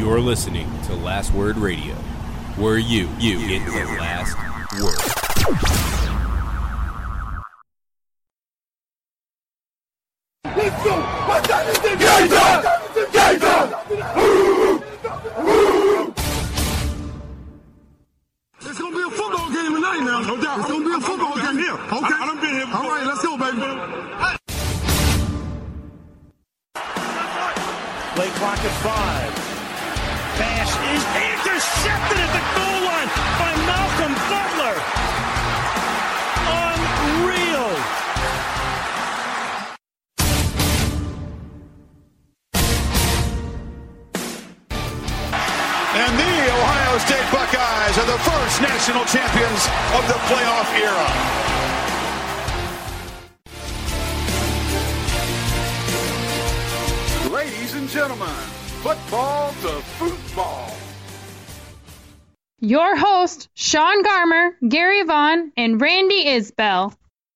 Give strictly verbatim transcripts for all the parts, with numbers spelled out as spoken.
You're listening to Last Word Radio, where you, you get the last word. Let's go! What's that? Gator! Gator! It's gonna be a football game tonight now. No doubt. It's gonna be a football game here. Okay. I, I done been here before. All right, let's go, baby. Hey. Play clock at five. Pass is intercepted at the goal line by Malcolm Butler. Unreal. And the Ohio State Buckeyes are the first national champions of the playoff era. Ladies and gentlemen, football to football. Your host, Sean Garmer, Gary Vaughn, and Randy Isbell.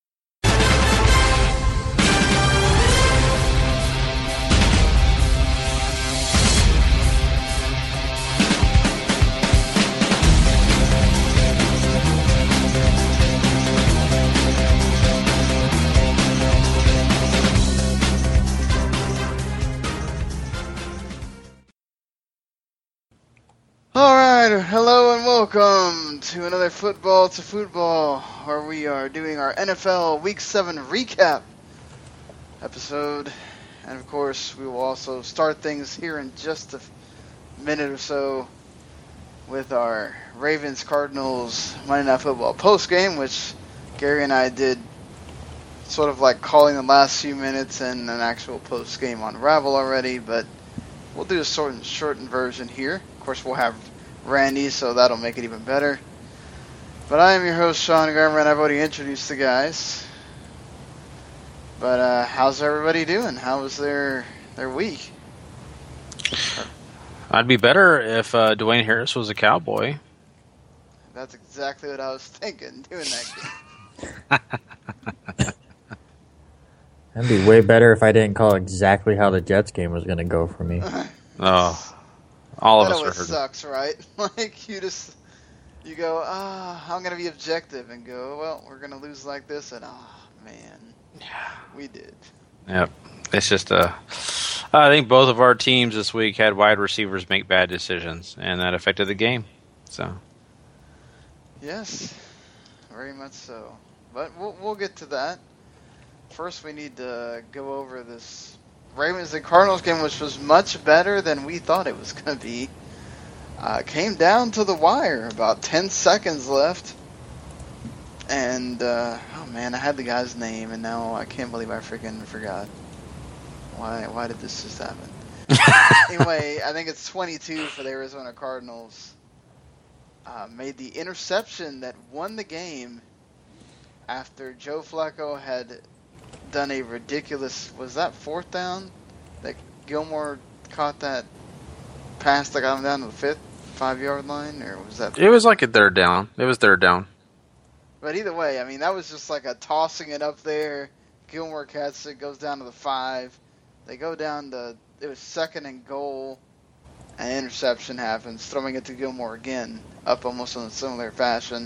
Alright, hello and welcome to another Football to Football, where we are doing our N F L Week seven recap episode. And of course, we will also start things here in just a minute or so with our Ravens-Cardinals Monday Night Football postgame, which Gary and I did sort of like calling the last few minutes and an actual postgame on Ravel already, but we'll do a shortened, shortened version here. Of course, we'll have Randy, so that'll make it even better. But I am your host, Sean Garmer, and I've already introduced the guys. But uh, how's everybody doing? How was their their week? I'd be better if uh, Dwayne Harris was a Cowboy. That's exactly what I was thinking, doing that game. That'd be way better if I didn't call exactly how the Jets game was going to go for me. Oh. All of that us always are hurt. Sucks, right? Like, you just, you go, ah, oh, I'm going to be objective, and go, well, we're going to lose like this, and oh, man, yeah, we did. Yep. It's just, uh, I think both of our teams this week had wide receivers make bad decisions, and that affected the game, so. Yes, very much so. But we'll, we'll get to that. First, we need to go over this Ravens and Cardinals game, which was much better than we thought it was going to be. Uh, came down to the wire, about ten seconds left. And, uh, oh man, I had the guy's name, and now I can't believe I freaking forgot. Why Why did this just happen? Anyway, I think it's twenty-two for the Arizona Cardinals. Uh, made the interception that won the game after Joe Flacco had done a ridiculous, was that fourth down that Gilmore caught that pass that got him down to the fifth five yard line, or was that? It was like a third down. It was third down. But either way, I mean, that was just like a tossing it up there. Gilmore catches it, goes down to the five. They go down to, it was second and goal. An interception happens, throwing it to Gilmore again, up almost in a similar fashion.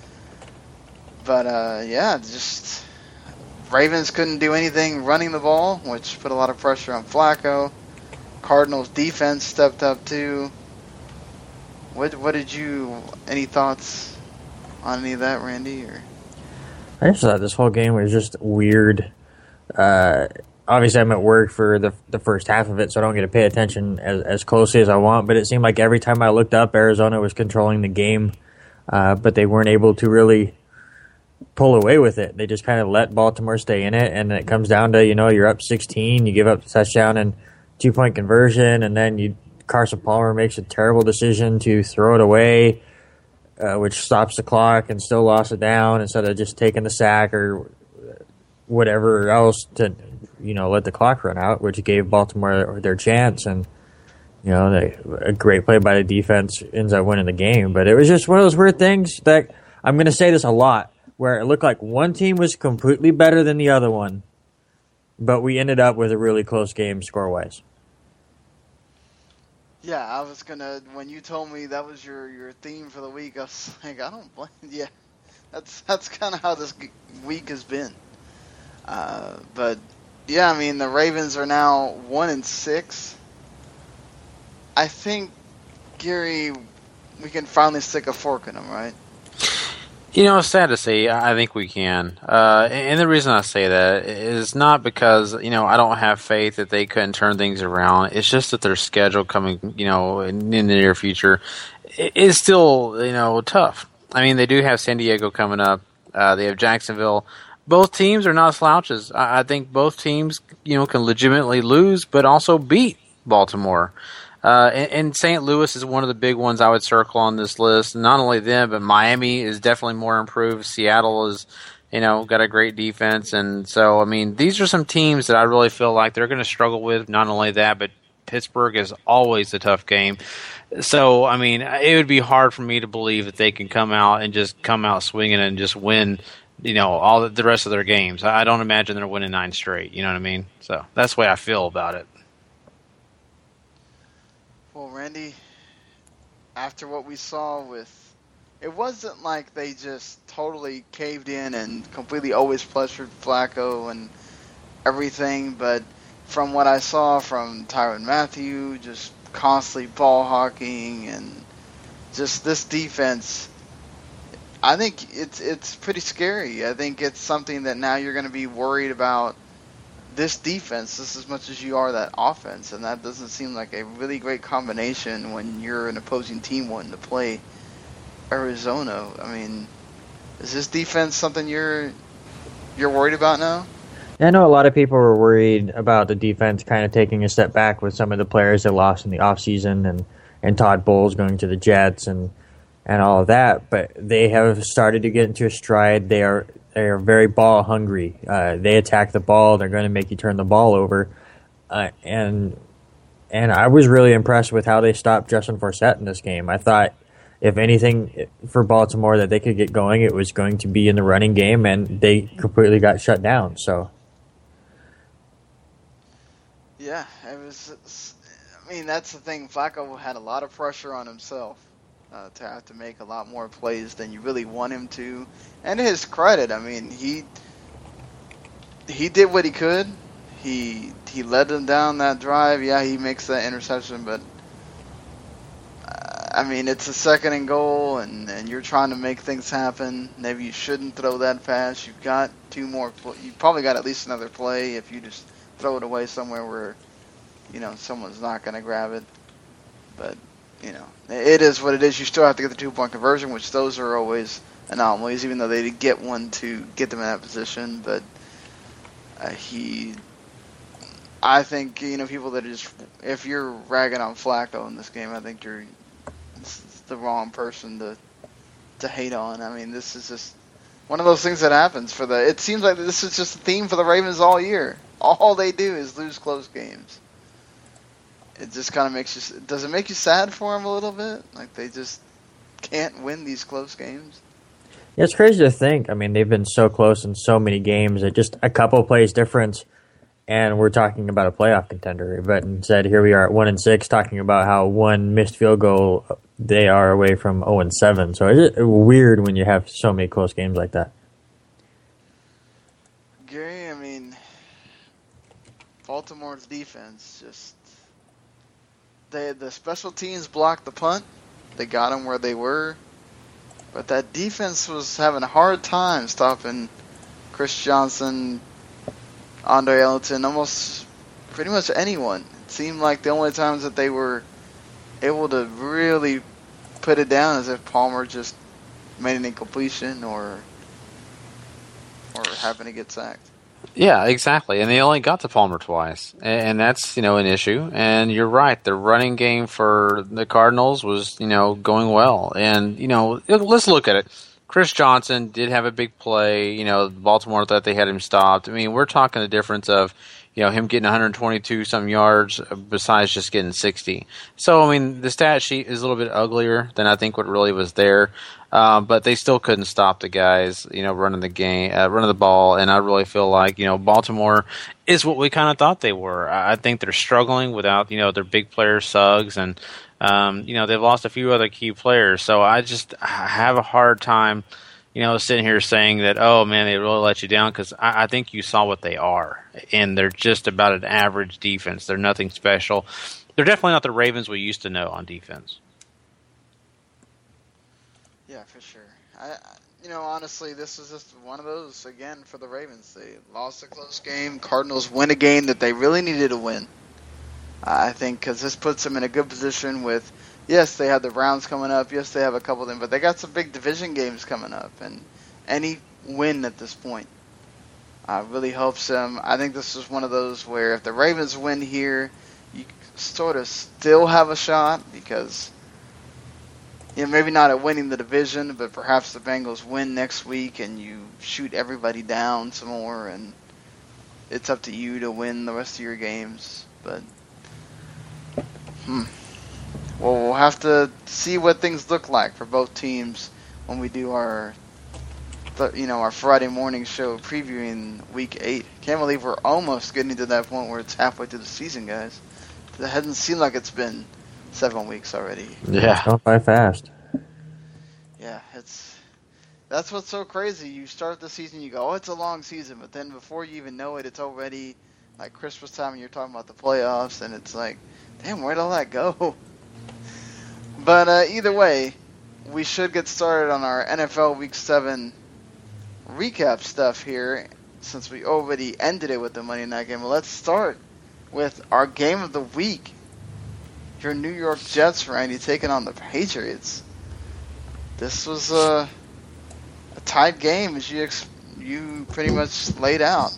But uh, yeah, just Ravens couldn't do anything running the ball, which put a lot of pressure on Flacco. Cardinals defense stepped up too. What what did you, any thoughts on any of that, Randy? Or I just thought this whole game was just weird. Uh, obviously, I'm at work for the the first half of it, so I don't get to pay attention as, as closely as I want. But it seemed like every time I looked up, Arizona was controlling the game, uh, but they weren't able to really pull away with it. They just kind of let Baltimore stay in it, and it comes down to, you know, you're up sixteen, you give up the touchdown and two-point conversion, and then you Carson Palmer makes a terrible decision to throw it away, uh, which stops the clock and still lost it down instead of just taking the sack or whatever else to, you know, let the clock run out, which gave Baltimore their chance. And, you know, they, a great play by the defense ends up winning the game. But it was just one of those weird things that, I'm going to say this a lot, where it looked like one team was completely better than the other one, but we ended up with a really close game score-wise. Yeah, I was gonna. When you told me that was your, your theme for the week, I was like, I don't blame. Yeah, that's that's kind of how this week has been. Uh, but yeah, I mean the Ravens are now one and six. I think, Gary, we can finally stick a fork in them, right? You know, it's sad to say. I think we can. Uh, and the reason I say that is not because, you know, I don't have faith that they couldn't turn things around. It's just that their schedule coming, you know, in, in the near future is still, you know, tough. I mean, they do have San Diego coming up. Uh, they have Jacksonville. Both teams are not slouches. I, I think both teams, you know, can legitimately lose, but also beat Baltimore. Uh, and, and Saint Louis is one of the big ones I would circle on this list. Not only them, but Miami is definitely more improved. Seattle is, you know, got a great defense. And so, I mean, these are some teams that I really feel like they're going to struggle with. Not only that, but Pittsburgh is always a tough game. So, I mean, it would be hard for me to believe that they can come out and just come out swinging and just win, you know, all the, the rest of their games. I don't imagine they're winning nine straight. You know what I mean? So that's the way I feel about it. Well, Randy, after what we saw with, it wasn't like they just totally caved in and completely always pressured Flacco and everything, but from what I saw from Tyrann Mathieu, just constantly ball hawking and just this defense, I think it's it's pretty scary. I think it's something that now you're going to be worried about this defense just as much as you are that offense, and that doesn't seem like a really great combination when you're an opposing team wanting to play Arizona. I mean, is this defense something you're you're worried about now? I know a lot of people were worried about the defense kind of taking a step back with some of the players they lost in the offseason and, and Todd Bowles going to the Jets and and all of that, but they have started to get into a stride. They are They are very ball hungry. Uh, they attack the ball. They're going to make you turn the ball over. Uh, and and I was really impressed with how they stopped Justin Forsett in this game. I thought, if anything, for Baltimore that they could get going, it was going to be in the running game, and they completely got shut down. So, yeah, it was. I mean, that's the thing. Flacco had a lot of pressure on himself. Uh, to have to make a lot more plays than you really want him to. And to his credit, I mean, he he did what he could. He he led them down that drive. Yeah, he makes that interception, but uh, I mean, it's a second and goal, and, and you're trying to make things happen. Maybe you shouldn't throw that pass. You've got two more. You probably got at least another play if you just throw it away somewhere where, you know, someone's not going to grab it. But you know, it is what it is. You still have to get the two-point conversion, which those are always anomalies, even though they did get one to get them in that position. But uh, he, I think, you know, people that are just, if you're ragging on Flacco in this game, I think you're the wrong person to to hate on. I mean, this is just one of those things that happens for the, it seems like this is just a theme for the Ravens all year. All they do is lose close games. It just kind of makes you, does it make you sad for them a little bit? Like they just can't win these close games? Yeah, it's crazy to think. I mean, they've been so close in so many games. That just a couple plays difference, and we're talking about a playoff contender. But instead, here we are at one and six, talking about how one missed field goal they are away from zero and seven. So it's weird when you have so many close games like that. Gary, I mean, Baltimore's defense just. They, the special teams blocked the punt. They got them where they were. But that defense was having a hard time stopping Chris Johnson, Andre Ellington, almost pretty much anyone. It seemed like the only times that they were able to really put it down is if Palmer just made an incompletion or or happened to get sacked. Yeah, exactly. And they only got to Palmer twice. And that's, you know, an issue. And you're right. The running game for the Cardinals was, you know, going well. And, you know, let's look at it. Chris Johnson did have a big play. You know, Baltimore thought they had him stopped. I mean, we're talking the difference of you know, him getting one hundred twenty-two some yards besides just getting sixty. So, I mean, the stat sheet is a little bit uglier than I think what really was there. Um, but they still couldn't stop the guys, you know, running the game, uh, running the ball. And I really feel like, you know, Baltimore is what we kind of thought they were. I think they're struggling without, you know, their big player Suggs, and um, you know, they've lost a few other key players. So I just I have a hard time, you know, sitting here saying that, oh man, they really let you down, because I, I think you saw what they are, and they're just about an average defense. They're nothing special. They're definitely not the Ravens we used to know on defense. Yeah, for sure. I, you know, honestly, this is just one of those, again, for the Ravens. They lost a close game. Cardinals win a game that they really needed to win. I think because this puts them in a good position with, yes, they have the Browns coming up. Yes, they have a couple of them, but they got some big division games coming up. And any win at this point uh, really helps them. I think this is one of those where if the Ravens win here, you sort of still have a shot, because you know, maybe not at winning the division, but perhaps the Bengals win next week and you shoot everybody down some more, and it's up to you to win the rest of your games. But, hmm. Well, we'll have to see what things look like for both teams when we do our, you know, our Friday morning show previewing Week eight. Can't believe we're almost getting to that point where it's halfway through the season, guys. It hasn't seemed like it's been seven weeks already. Yeah. It's going by fast. Yeah, it's that's what's so crazy. You start the season, you go, oh, it's a long season, but then before you even know it, it's already like Christmas time and you're talking about the playoffs, and it's like, damn, where'd all that go? But uh, either way, we should get started on our N F L Week seven recap stuff here, since we already ended it with the Monday night game. Well, let's start with our game of the week. Your New York Jets, Randy, taking on the Patriots. This was a, a tight game, as you ex- you pretty much laid out.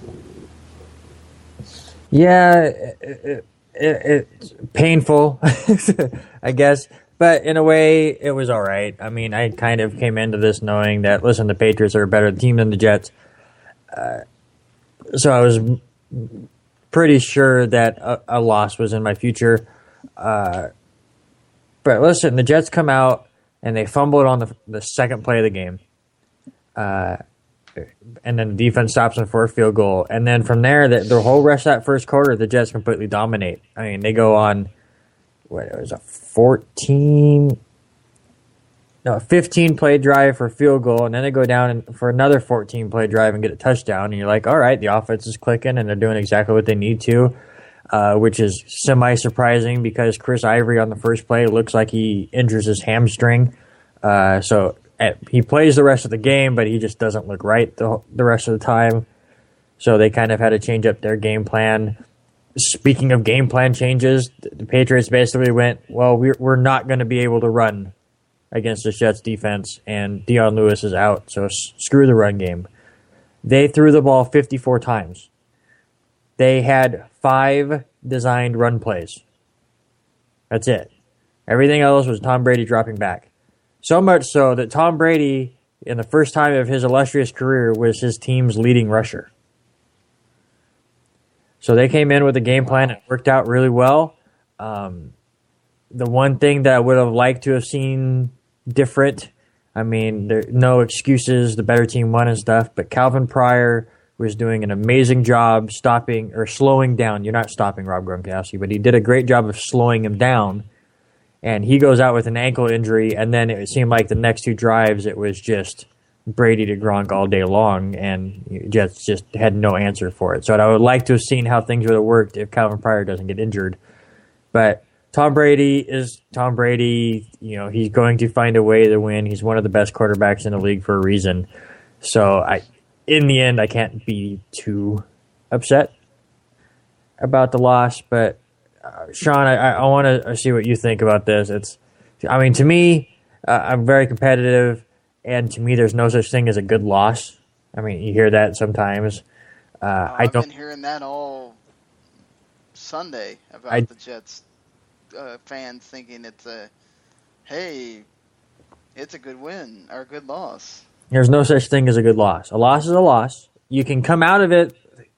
Yeah, it, it, it, it's painful, I guess. But in a way, it was all right. I mean, I kind of came into this knowing that, listen, the Patriots are a better team than the Jets. Uh, so I was pretty sure that a, a loss was in my future. Uh, but listen, the Jets come out and they fumbled on the, the second play of the game. Uh, and then the defense stops them for a field goal. And then from there, the, the whole rest of that first quarter, the Jets completely dominate. I mean, they go on, what, it was a fourteen, no, fifteen play drive for a field goal. And then they go down and, for another fourteen play drive and get a touchdown. And you're like, all right, the offense is clicking and they're doing exactly what they need to. Uh, which is semi-surprising because Chris Ivory on the first play looks like he injures his hamstring. Uh, so at, he plays the rest of the game, but he just doesn't look right the, the rest of the time. So they kind of had to change up their game plan. Speaking of game plan changes, the Patriots basically went, well, we're, we're not going to be able to run against the Jets defense, and Dion Lewis is out, so s- screw the run game. They threw the ball fifty-four times. They had five designed run plays. That's it. Everything else was Tom Brady dropping back. So much so that Tom Brady, in the first time of his illustrious career, was his team's leading rusher. So they came in with a game plan. It worked out really well. Um, the one thing that I would have liked to have seen different, I mean, there no excuses. The better team won and stuff, but Calvin Pryor was doing an amazing job stopping or slowing down. You're not stopping Rob Gronkowski, but he did a great job of slowing him down. And he goes out with an ankle injury, and then it seemed like the next two drives it was just Brady to Gronk all day long, and Jets just had no answer for it. So I would like to have seen how things would have worked if Calvin Pryor doesn't get injured. But Tom Brady is Tom Brady. You know, he's going to find a way to win. He's one of the best quarterbacks in the league for a reason. So I. In the end, I can't be too upset about the loss, but uh, Sean, I, I want to see what you think about this. It's, I mean, to me, uh, I'm very competitive, and to me, there's no such thing as a good loss. I mean, you hear that sometimes. Uh, oh, I I've don't. been hearing that all Sunday about I, the Jets uh, fans thinking it's a, hey, it's a good win or a good loss. There's no such thing as a good loss. A loss is a loss. You can come out of it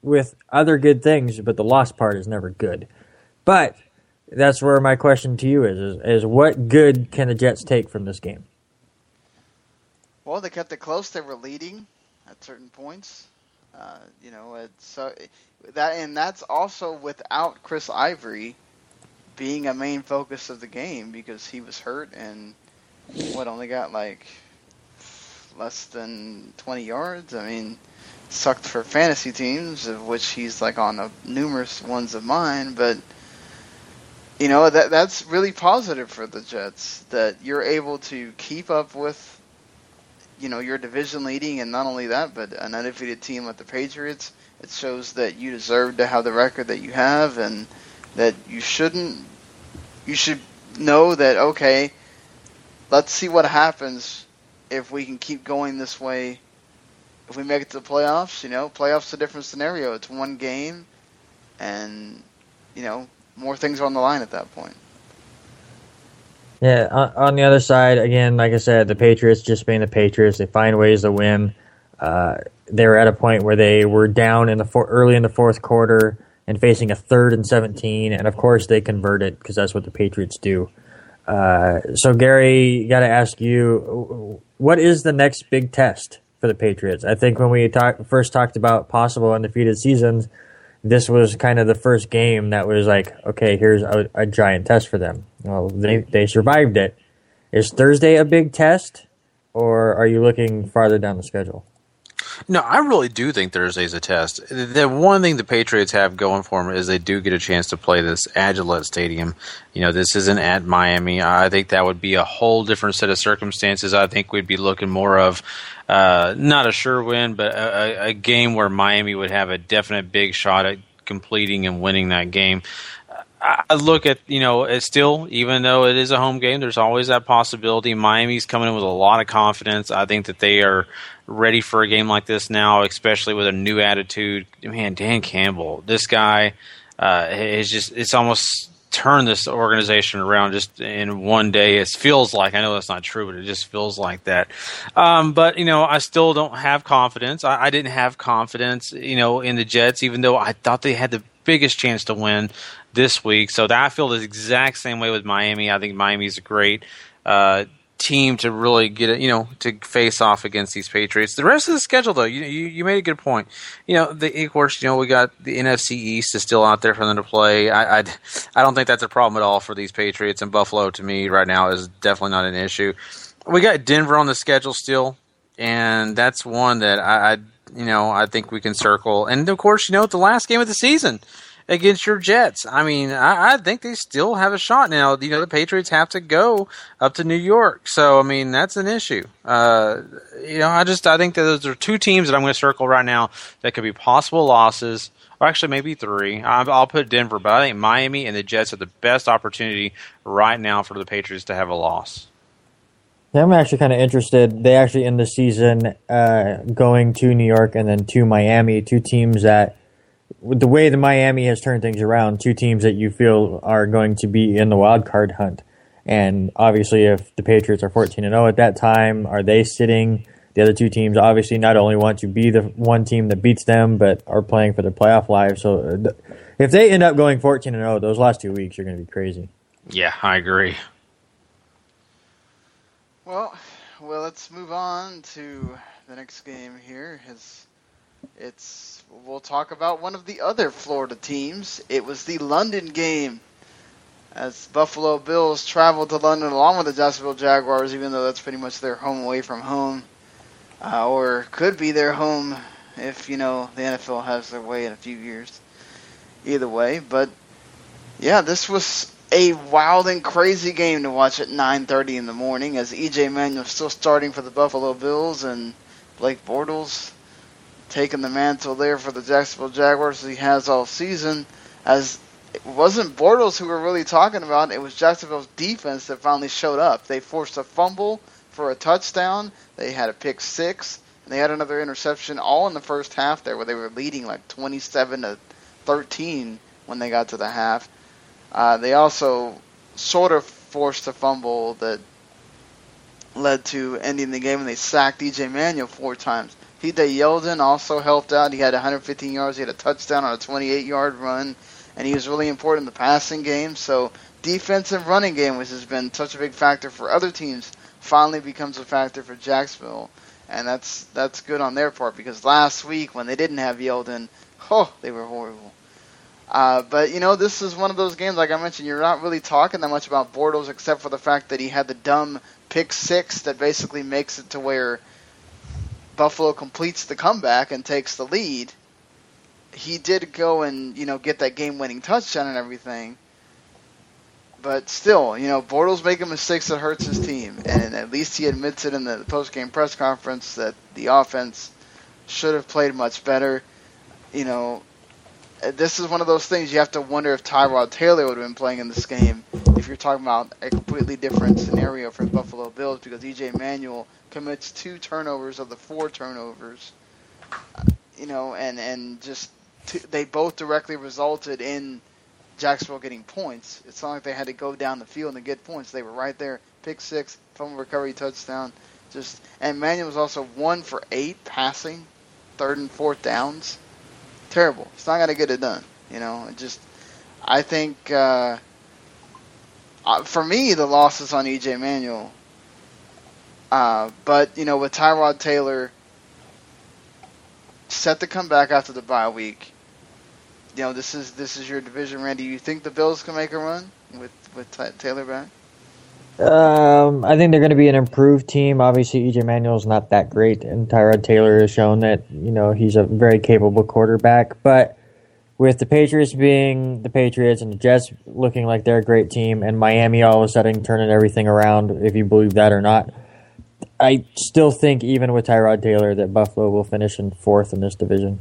with other good things, but the loss part is never good. But that's where my question to you is, is, is what good can the Jets take from this game? Well, they kept it close. They were leading at certain points. Uh, you know, it's, so that and that's also without Chris Ivory being a main focus of the game because he was hurt and what only got like less than twenty yards. I mean, sucked for fantasy teams, of which he's like on a, numerous ones of mine. But you know that that's really positive for the Jets that you're able to keep up with. You know, your division leading, and not only that, but an undefeated team like the Patriots. It shows that you deserve to have the record that you have, and that you shouldn't. You should know that okay, let's see what happens if we can keep going this way. If we make it to the playoffs, you know, playoffs a different scenario. It's one game, and you know, more things are on the line at that point. Yeah, on, on the other side, again, like I said, the Patriots just being the Patriots, they find ways to win. Uh, they were at a point where they were down in the for, early in the fourth quarter and facing a third and seventeen, and of course they converted because that's what the Patriots do. Uh, so, Gary, got to ask you, what is the next big test for the Patriots? I think when we talk, first talked about possible undefeated seasons, this was kind of the first game that was like, okay, here's a, a giant test for them. Well, they they survived it. Is Thursday a big test, or are you looking farther down the schedule? No, I really do think Thursday's a test. The one thing the Patriots have going for them is they do get a chance to play this at Gillette Stadium. You know, this isn't at Miami. I think that would be a whole different set of circumstances. I think we'd be looking more of uh, not a sure win, but a, a game where Miami would have a definite big shot at completing and winning that game. I look at, you know, it's still, even though it is a home game, there's always that possibility. Miami's coming in with a lot of confidence. I think that they are ready for a game like this now, especially with a new attitude. Man, Dan Campbell, this guy uh, is just, it's almost turned this organization around just in one day. It feels like, I know that's not true, but it just feels like that. Um, but, you know, I still don't have confidence. I, I didn't have confidence, you know, in the Jets, even though I thought they had the biggest chance to win this week. So that I feel the exact same way with Miami. I think Miami's a great uh, team to really get it, you know, to face off against these Patriots. The rest of the schedule, though, you you, you made a good point. You know, the, of course, you know, we got the N F C East is still out there for them to play. I, I, I don't think that's a problem at all for these Patriots, and Buffalo, to me, right now is definitely not an issue. We got Denver on the schedule still, and that's one that I, I you know, I think we can circle. And, of course, you know, the last game of the season against your Jets. I mean, I, I think they still have a shot now. You know, the Patriots have to go up to New York. So, I mean, that's an issue. Uh, you know, I just, I think that those are two teams that I'm going to circle right now that could be possible losses, or actually maybe three. I'll, I'll put Denver, but I think Miami and the Jets are the best opportunity right now for the Patriots to have a loss. Yeah, I'm actually kind of interested. They actually end the season uh, going to New York and then to Miami, two teams that, with the way the Miami has turned things around, two teams that you feel are going to be in the wild card hunt. And obviously, if the Patriots are fourteen and oh at that time, are they sitting? The other two teams obviously not only want to be the one team that beats them, but are playing for their playoff lives. So if they end up going fourteen and oh, those last two weeks are going to be crazy. Yeah, I agree. Well, well, let's move on to the next game here. It's, it's we'll talk about one of the other Florida teams. It was the London game, as Buffalo Bills traveled to London along with the Jacksonville Jaguars, even though that's pretty much their home away from home, uh, or could be their home if, you know, the N F L has their way in a few years. Either way, but yeah, this was a wild and crazy game to watch at nine thirty in the morning, as E J Manuel still starting for the Buffalo Bills and Blake Bortles taking the mantle there for the Jacksonville Jaguars as he has all season. As it wasn't Bortles who we're really talking about, it was Jacksonville's defense that finally showed up. They forced a fumble for a touchdown, they had a pick six, and they had another interception all in the first half there where they were leading like twenty-seven to thirteen when they got to the half. Uh, they also sort of forced a fumble that led to ending the game, and they sacked E J Manuel four times. T J Yeldon also helped out. He had one hundred fifteen yards. He had a touchdown on a twenty-eight-yard run, and he was really important in the passing game. So defense and running game, which has been such a big factor for other teams, finally becomes a factor for Jacksonville, and that's that's good on their part because last week when they didn't have Yeldon, oh, they were horrible. Uh, but, you know, this is one of those games, like I mentioned, you're not really talking that much about Bortles except for the fact that he had the dumb pick six that basically makes it to where Buffalo completes the comeback and takes the lead. He did go and, you know, get that game-winning touchdown and everything. But still, you know, Bortles making mistakes that hurts his team. And at least he admits it in the post-game press conference that the offense should have played much better. You know, this is one of those things you have to wonder if Tyrod Taylor would have been playing in this game if you're talking about a completely different scenario for the Buffalo Bills because E J Manuel commits two turnovers of the four turnovers, uh, you know, and, and just t- they both directly resulted in Jacksonville getting points. It's not like they had to go down the field and get points. They were right there, pick six, fumble recovery, touchdown. Just and Manuel was also one for eight passing, third and fourth downs. Terrible. It's not going to get it done. You know, it just, I think, uh, uh, for me, the loss is on E J Manuel. Uh, but, you know, with Tyrod Taylor set to come back after the bye week, you know, this is this is your division, Randy. You think the Bills can make a run with, with Ty- Taylor back? Um, I think they're going to be an improved team. Obviously, E J Manuel's not that great, and Tyrod Taylor has shown that, you know, he's a very capable quarterback. But with the Patriots being the Patriots and the Jets looking like they're a great team, and Miami all of a sudden turning everything around, if you believe that or not, I still think, even with Tyrod Taylor, that Buffalo will finish in fourth in this division.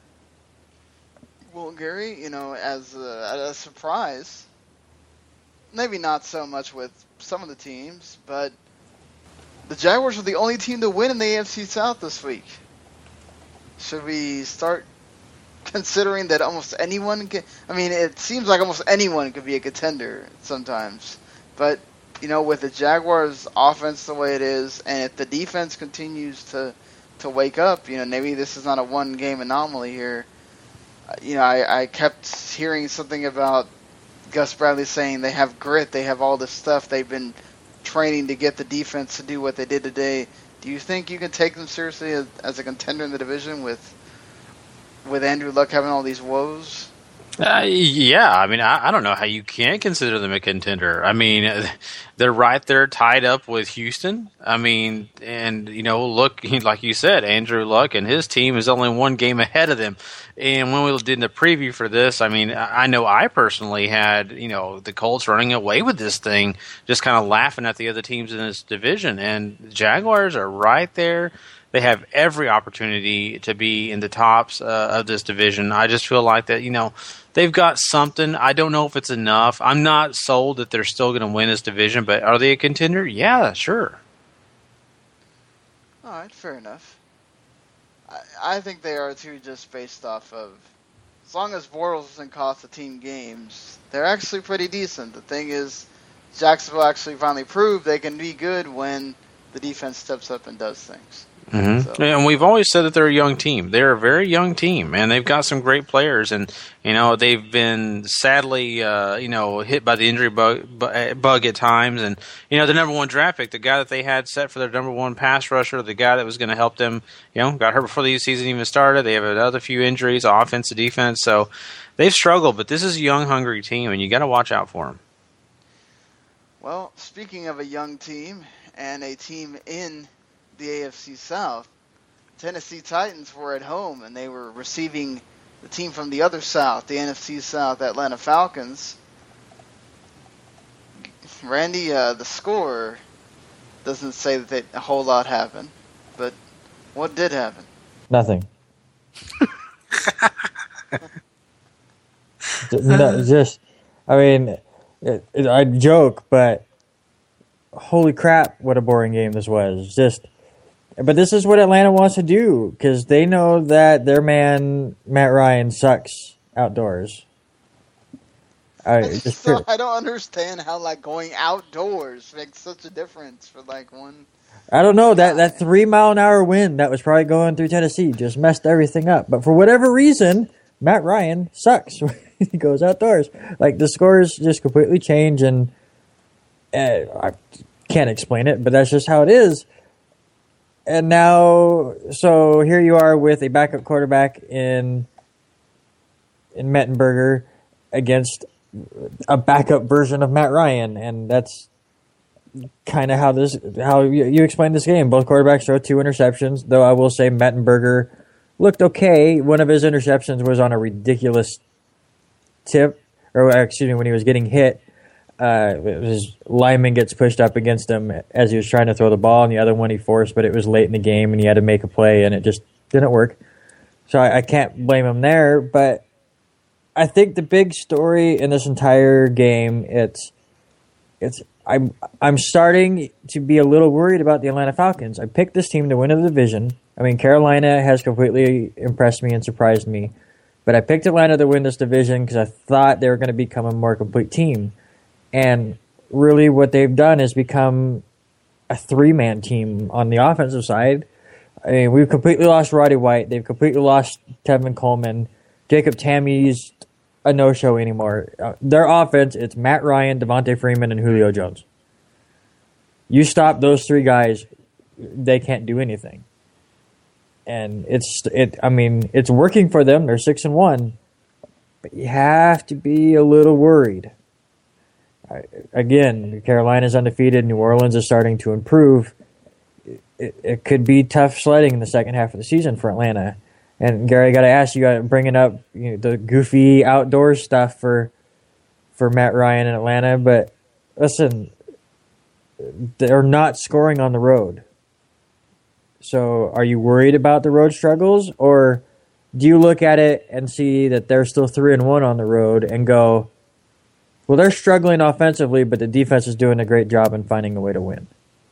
Well, Gary, you know, as a, a surprise, maybe not so much with some of the teams, but the Jaguars are the only team to win in the A F C South this week. Should we start considering that almost anyone can, I mean, it seems like almost anyone could be a contender sometimes, but, you know, with the Jaguars' offense the way it is, and if the defense continues to, to wake up, you know, maybe this is not a one-game anomaly here. Uh, you know, I, I kept hearing something about Gus Bradley saying they have grit, they have all this stuff, they've been training to get the defense to do what they did today. Do you think you can take them seriously as, as a contender in the division with with Andrew Luck having all these woes? Uh, yeah, I mean, I, I don't know how you can't consider them a contender. I mean, they're right there tied up with Houston. I mean, and, you know, look, like you said, Andrew Luck and his team is only one game ahead of them. And when we did the preview for this, I mean, I know I personally had, you know, the Colts running away with this thing, just kind of laughing at the other teams in this division. And the Jaguars are right there. They have every opportunity to be in the tops uh, of this division. I just feel like that, you know, they've got something. I don't know if it's enough. I'm not sold that they're still going to win this division, but are they a contender? Yeah, sure. All right, fair enough. I, I think they are too, just based off of, as long as Bortles doesn't cost the team games, they're actually pretty decent. The thing is, Jacksonville actually finally proved they can be good when the defense steps up and does things. Mm-hmm. So. And we've always said that they're a young team. They're a very young team, and they've got some great players. And you know, they've been sadly, uh, you know, hit by the injury bug, bug at times. And you know, the number one draft pick, the guy that they had set for their number one pass rusher, the guy that was going to help them, you know, got hurt before the season even started. They have another few injuries, offense to defense. So they've struggled. But this is a young, hungry team, and you got to watch out for them. Well, speaking of a young team and a team in the A F C South, Tennessee Titans were at home and they were receiving the team from the other South, the N F C South, Atlanta Falcons. Randy, uh, the score doesn't say that they, a whole lot happened, but what did happen? Nothing. no, just, I mean, it, it, I joke, but holy crap, what a boring game this was. Just. But this is what Atlanta wants to do because they know that their man Matt Ryan sucks outdoors. I, I, just so, I don't understand how like going outdoors makes such a difference for like one. I don't know, that, that three mile an hour wind that was probably going through Tennessee just messed everything up. But for whatever reason, Matt Ryan sucks when he goes outdoors. Like, the scores just completely change, and uh, I can't explain it, but that's just how it is. And now, so here you are with a backup quarterback in in Mettenberger against a backup version of Matt Ryan, and that's kind of how this how you, you explain this game. Both quarterbacks throw two interceptions, though I will say Mettenberger looked okay. One of his interceptions was on a ridiculous tip, or excuse me, when he was getting hit. Uh, his lineman gets pushed up against him as he was trying to throw the ball, and the other one he forced, but it was late in the game, and he had to make a play, and it just didn't work. So I, I can't blame him there, but I think the big story in this entire game, it's it's I'm I'm starting to be a little worried about the Atlanta Falcons. I picked this team to win the division. I mean, Carolina has completely impressed me and surprised me, but I picked Atlanta to win this division because I thought they were going to become a more complete team. And really what they've done is become a three-man team on the offensive side. I mean, we've completely lost Roddy White. They've completely lost Tevin Coleman. Jacob Tammy's a no-show anymore. Uh, their offense, it's Matt Ryan, Devontae Freeman, and Julio Jones. You stop those three guys, they can't do anything. And it's, it. I mean, it's working for them. They're six and one. But you have to be a little worried. Again, Carolina's undefeated. New Orleans is starting to improve. It, it could be tough sledding in the second half of the season for Atlanta. And Gary, I got to ask you, got bringing up you know, the goofy outdoor stuff for for Matt Ryan in Atlanta. But listen, they're not scoring on the road. So, are you worried about the road struggles, or do you look at it and see that they're still three and one on the road and go, well, they're struggling offensively, but the defense is doing a great job in finding a way to win?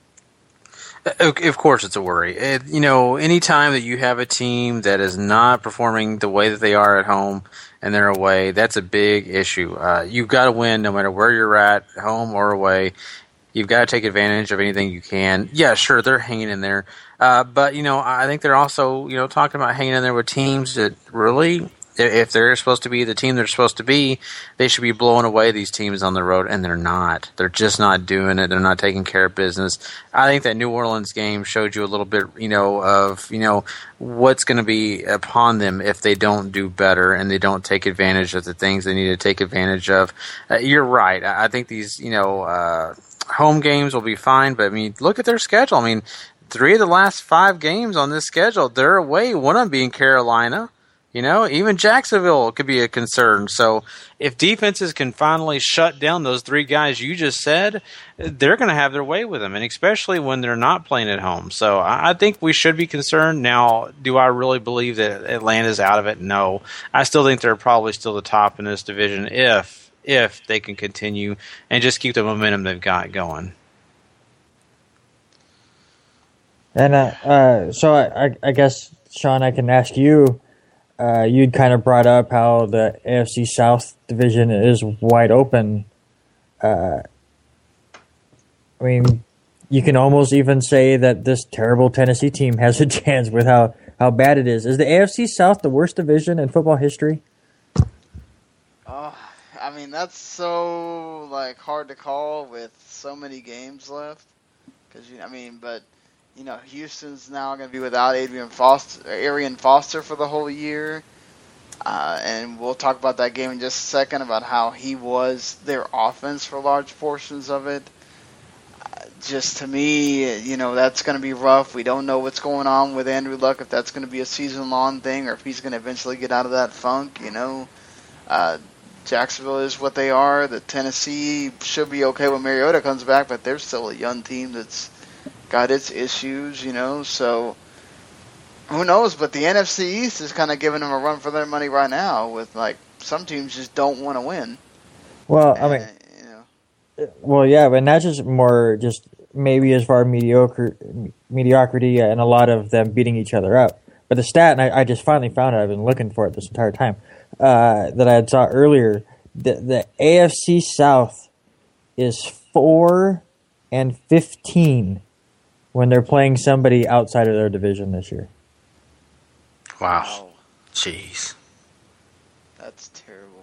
Of course it's a worry. It, you know, anytime that you have a team that is not performing the way that they are at home and they're away, that's a big issue. Uh, you've got to win no matter where you're at, home or away. You've got to take advantage of anything you can. Yeah, sure, they're hanging in there. Uh, but, you know, I think they're also, you know, talking about hanging in there with teams that really, if they're supposed to be the team they're supposed to be, they should be blowing away these teams on the road, and they're not. They're just not doing it. They're not taking care of business. I think that New Orleans game showed you a little bit, you know, of, you know, what's going to be upon them if they don't do better and they don't take advantage of the things they need to take advantage of. Uh, you're right. I think these, you know, uh, home games will be fine, but, I mean, look at their schedule. I mean, three of the last five games on this schedule, they're away, one of them being Carolina. You know, even Jacksonville could be a concern. So if defenses can finally shut down those three guys you just said, they're going to have their way with them, and especially when they're not playing at home. So I think we should be concerned. Now, do I really believe that Atlanta's out of it? No. I still think they're probably still the top in this division if if they can continue and just keep the momentum they've got going. And uh, uh, so I, I guess, Sean, I can ask you, Uh, you'd kind of brought up how the A F C South division is wide open. Uh, I mean, you can almost even say that this terrible Tennessee team has a chance with how, how bad it is. Is the A F C South the worst division in football history? Oh, I mean, that's so like hard to call with so many games left. Cause you, I mean, but. You know, Houston's now going to be without Adrian Foster, Arian Foster for the whole year. Uh, and we'll talk about that game in just a second, about how he was their offense for large portions of it. Uh, just to me, you know, that's going to be rough. We don't know what's going on with Andrew Luck, if that's going to be a season-long thing or if he's going to eventually get out of that funk, you know. Uh, Jacksonville is what they are. The Tennessee should be okay when Mariota comes back, but they're still a young team that's got its issues, you know, so who knows, but the N F C East is kind of giving them a run for their money right now with, like, some teams just don't want to win. Well, and, I mean, you know. well, yeah, but not just more just maybe as far as mediocre, mediocrity and a lot of them beating each other up. But the stat, and I, I just finally found it, I've been looking for it this entire time, uh, that I had saw earlier, the, the A F C South is four and fifteen when they're playing somebody outside of their division this year. Wow. Wow. Jeez. That's terrible.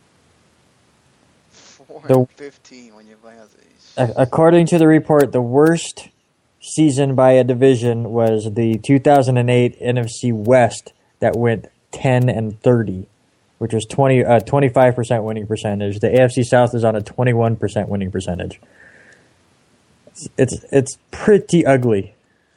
four The- and fifteen when you play as these. A- According to the report, the worst season by a division was the two thousand eight N F C West that went ten and thirty, which was twenty, uh, twenty-five percent winning percentage. The A F C South is on a twenty-one percent winning percentage. It's, it's, it's pretty ugly.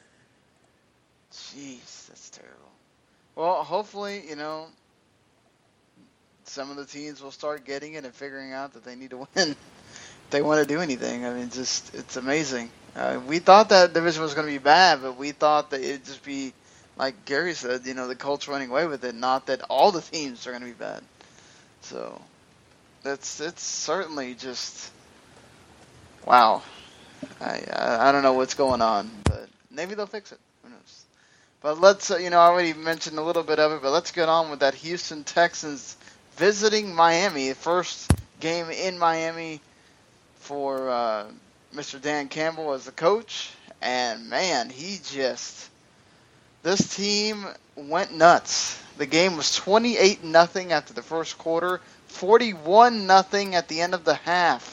Jeez, that's terrible. Well, hopefully, you know, some of the teams will start getting it and figuring out that they need to win if they want to do anything. I mean, just it's amazing. Uh, we thought that division was going to be bad, but we thought that it'd just be, like Gary said, you know, the Colts running away with it, not that all the teams are going to be bad. So, that's it's certainly just, wow. I, I I don't know what's going on, but maybe they'll fix it. Who knows? But let's, uh, you know, I already mentioned a little bit of it, but let's get on with that Houston Texans visiting Miami. First game in Miami for uh, Mister Dan Campbell as the coach. And, man, he just, this team went nuts. The game was twenty-eight nothing after the first quarter, forty-one nothing at the end of the half.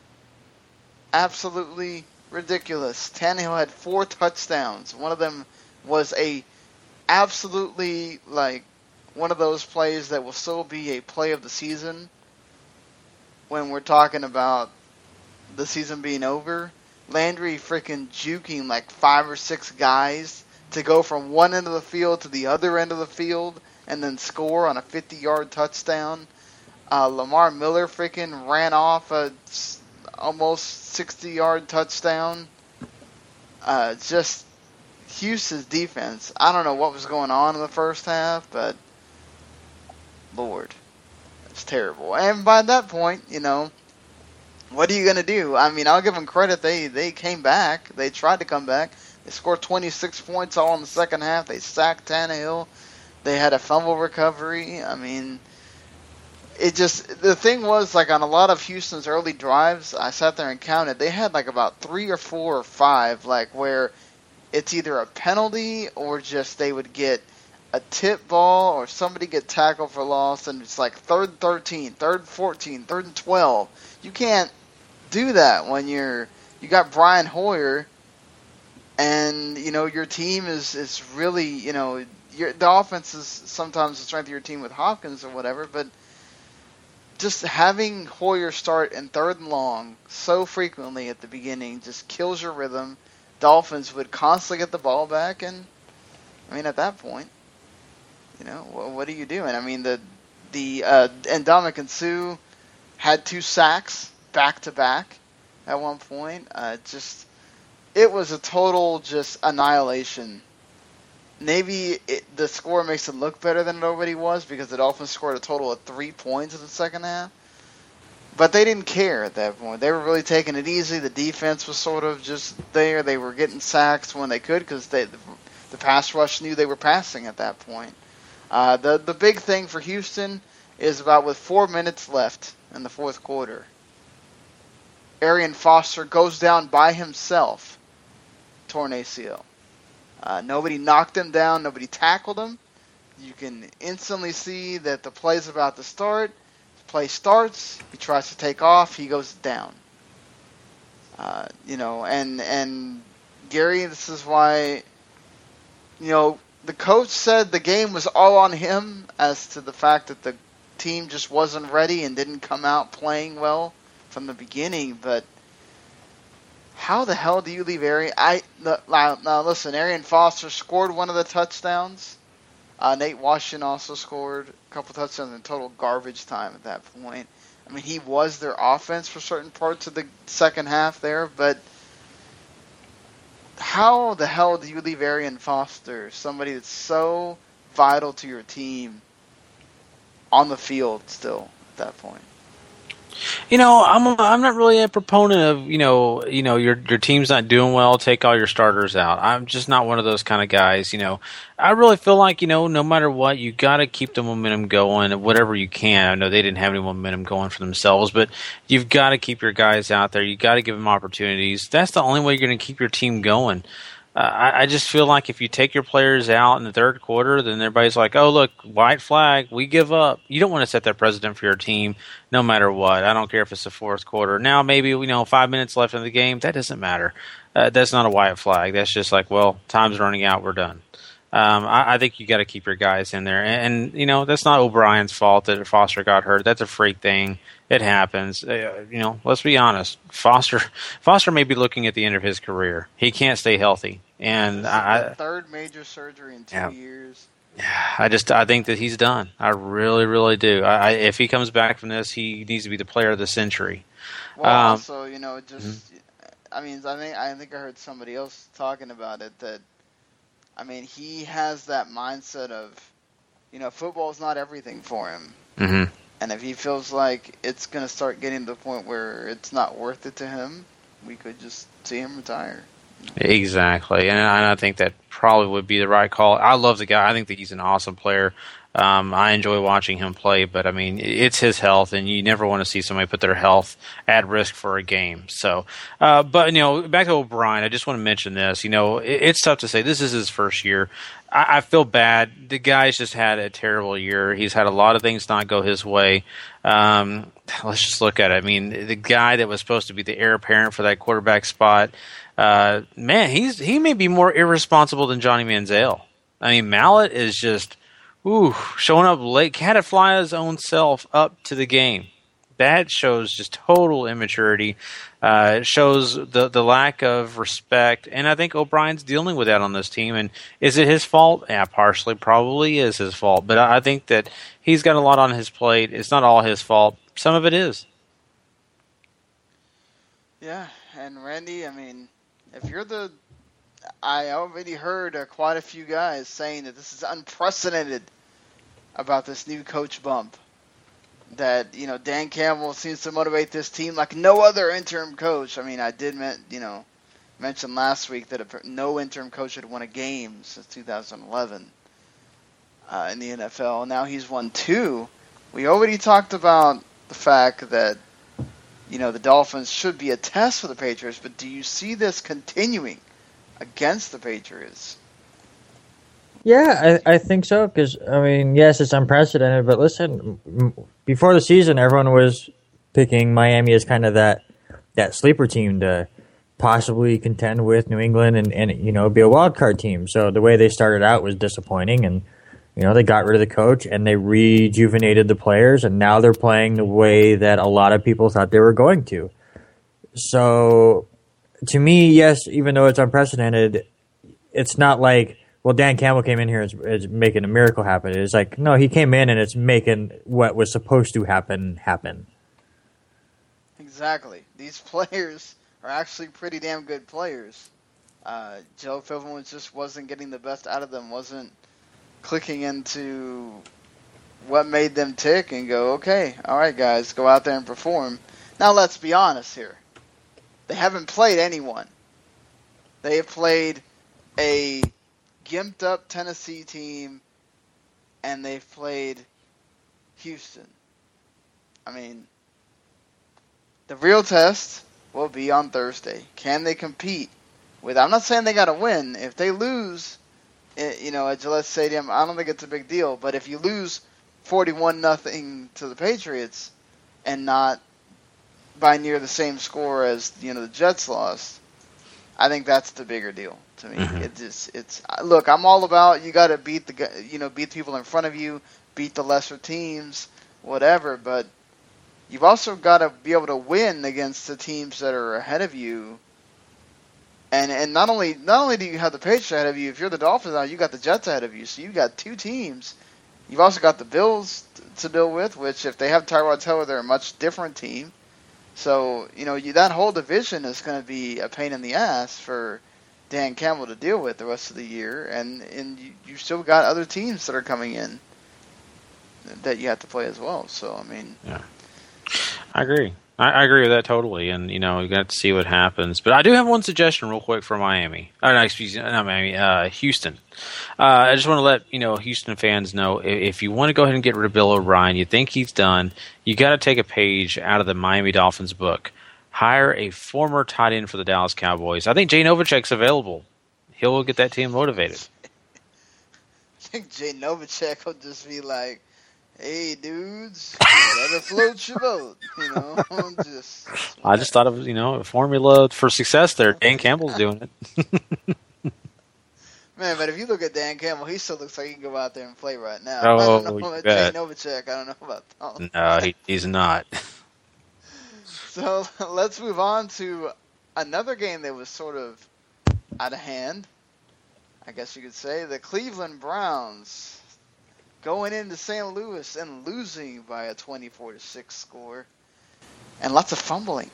Absolutely ridiculous. Tannehill had four touchdowns. One of them was a absolutely, like, one of those plays that will still be a play of the season when we're talking about the season being over. Landry freaking juking like five or six guys to go from one end of the field to the other end of the field and then score on a fifty-yard touchdown. Uh, Lamar Miller freaking ran off a almost sixty-yard touchdown. Uh, just Houston's defense. I don't know what was going on in the first half, but Lord, it's terrible. And by that point, you know, what are you going to do? I mean, I'll give them credit. They they came back. They tried to come back. They scored twenty-six points all in the second half. They sacked Tannehill. They had a fumble recovery. I mean, it just, the thing was, like, on a lot of Houston's early drives, I sat there and counted, they had like about three or four or five, like, where it's either a penalty or just they would get a tip ball or somebody get tackled for loss, and it's like third and thirteen, third and fourteen, third and twelve. You can't do that when you're, you got Brian Hoyer, and, you know, your team is, is really, you know, your, the offense is sometimes the strength of your team with Hopkins or whatever, but just having Hoyer start in third and long so frequently at the beginning just kills your rhythm. Dolphins would constantly get the ball back, and, I mean, at that point, you know, what, what are you doing? I mean, the, the, uh, and Ndamukong Suh had two sacks back-to-back at one point. Uh, just, it was a total just annihilation. Maybe it, the score makes it look better than it already was because the Dolphins scored a total of three points in the second half. But they didn't care at that point. They were really taking it easy. The defense was sort of just there. They were getting sacks when they could because they, the, the pass rush knew they were passing at that point. Uh, the, the big thing for Houston is about with four minutes left in the fourth quarter, Arian Foster goes down by himself, torn A C L. Uh, nobody knocked him down. Nobody tackled him. You can instantly see that the play's about to start. The play starts. He tries to take off. He goes down. Uh, you know, and and Gary, this is why, you know, the coach said the game was all on him as to the fact that the team just wasn't ready and didn't come out playing well from the beginning, but how the hell do you leave Arian? I now, now listen. Arian Foster scored one of the touchdowns. Uh, Nate Washington also scored a couple touchdowns in total garbage time at that point. I mean, he was their offense for certain parts of the second half there, but how the hell do you leave Arian Foster, somebody that's so vital to your team, on the field still at that point? You know, I'm a, I'm not really a proponent of, you know, you know your your team's not doing well, take all your starters out. I'm just not one of those kind of guys. You know, I really feel like, you know, no matter what, you got to keep the momentum going, whatever you can. I know they didn't have any momentum going for themselves, but you've got to keep your guys out there. You got to give them opportunities. That's the only way you're going to keep your team going. uh, I, I just feel like if you take your players out in the third quarter, then everybody's like, oh, look, white flag, we give up. You don't want to set that precedent for your team no matter what. I don't care if it's the fourth quarter. Now, maybe, you know, five minutes left in the game, that doesn't matter. Uh, that's not a white flag. That's just like, well, time's running out, we're done. Um, I, I think you got to keep your guys in there. And, and, you know, that's not O'Brien's fault that Foster got hurt. That's a freak thing. It happens. Uh, you know, let's be honest. Foster Foster may be looking at the end of his career. He can't stay healthy. And I, third major surgery in two yeah. years. I just I think that he's done. I really, really do. I, I, if he comes back from this, he needs to be the player of the century. Well, um, also, you know, just mm-hmm. I mean, I think I think I heard somebody else talking about it that. I mean, he has that mindset of, you know, football is not everything for him. Mm-hmm. And if he feels like it's going to start getting to the point where it's not worth it to him, we could just see him retire. Exactly. And I think that probably would be the right call. I love the guy. I think that he's an awesome player. Um, I enjoy watching him play, but I mean, it's his health, and you never want to see somebody put their health at risk for a game. So, uh, but you know, back to O'Brien, I just want to mention this. You know, it, it's tough to say. This is his first year. I, I feel bad. The guy's just had a terrible year. He's had a lot of things not go his way. Um, let's just look at it. I mean, the guy that was supposed to be the heir apparent for that quarterback spot, uh, man, he's he may be more irresponsible than Johnny Manziel. I mean, Mallett is just. Ooh, showing up late. Had to fly his own self up to the game. That shows just total immaturity. Uh, it shows the the lack of respect, and I think O'Brien's dealing with that on this team. And is it his fault? Yeah, partially, probably is his fault. But I think that he's got a lot on his plate. It's not all his fault. Some of it is. Yeah, and Randy, I mean, if you're the I already heard uh, quite a few guys saying that this is unprecedented about this new coach bump. That, you know, Dan Campbell seems to motivate this team like no other interim coach. I mean, I did, you know, mention last week that a, no interim coach had won a game since two thousand eleven uh, in the N F L. Now he's won two. We already talked about the fact that, you know, the Dolphins should be a test for the Patriots, but do you see this continuing against the Patriots? Yeah, I, I think so, because, I mean, yes, it's unprecedented, but listen, m- before the season, everyone was picking Miami as kind of that that sleeper team to possibly contend with New England and, and, you know, be a wild card team. So the way they started out was disappointing, and, you know, they got rid of the coach, and they rejuvenated the players, and now they're playing the way that a lot of people thought they were going to. So, to me, yes, even though it's unprecedented, it's not like, well, Dan Campbell came in here and is making a miracle happen. It's like, no, he came in and it's making what was supposed to happen happen. Exactly. These players are actually pretty damn good players. Uh, Joe Philbin just wasn't getting the best out of them, wasn't clicking into what made them tick and go, okay, all right, guys, go out there and perform. Now, let's be honest here. They haven't played anyone. They have played a gimped up Tennessee team, and they've played Houston. I mean, the real test will be on Thursday. Can they compete with? I'm not saying they got to win. If they lose, you know, at Gillette Stadium, I don't think it's a big deal. But if you lose forty-one nothing to the Patriots and not by near the same score as, you know, the Jets lost, I think that's the bigger deal to me. Mm-hmm. It just, it's look, I'm all about you got to beat the you know beat people in front of you, beat the lesser teams, whatever. But you've also got to be able to win against the teams that are ahead of you. And and not only not only do you have the Patriots ahead of you, if you're the Dolphins now, you got the Jets ahead of you. So you got two teams. You've also got the Bills to deal with, which if they have Tyrod Taylor, they're a much different team. So, you know, you, that whole division is going to be a pain in the ass for Dan Campbell to deal with the rest of the year. And, and you, you still got other teams that are coming in that you have to play as well. So, I mean. Yeah. I agree. I, I agree with that totally. And, you know, you got to see what happens. But I do have one suggestion real quick for Miami. Oh, no, excuse me, not Miami, uh, Houston. Uh, I just want to let, you know, Houston fans know, if, if you want to go ahead and get rid of Bill O'Brien, you think he's done, you got to take a page out of the Miami Dolphins book. Hire a former tight end for the Dallas Cowboys. I think Jay Novacek's available. he'll get that team motivated. I think Jay Novacek will just be like, "Hey, dudes, whatever floats your boat," you know. just, just I just thought of you know a formula for success there. Dan Campbell's doing it. Man, but if you look at Dan Campbell, he still looks like he can go out there and play right now. Oh, I don't know about Jay bet. Novacek. I don't know about Tom. No, he, he's not. So let's move on to another game that was sort of out of hand, I guess you could say. The Cleveland Browns going into Saint Louis and losing by a twenty-four to six score. And lots of fumbling.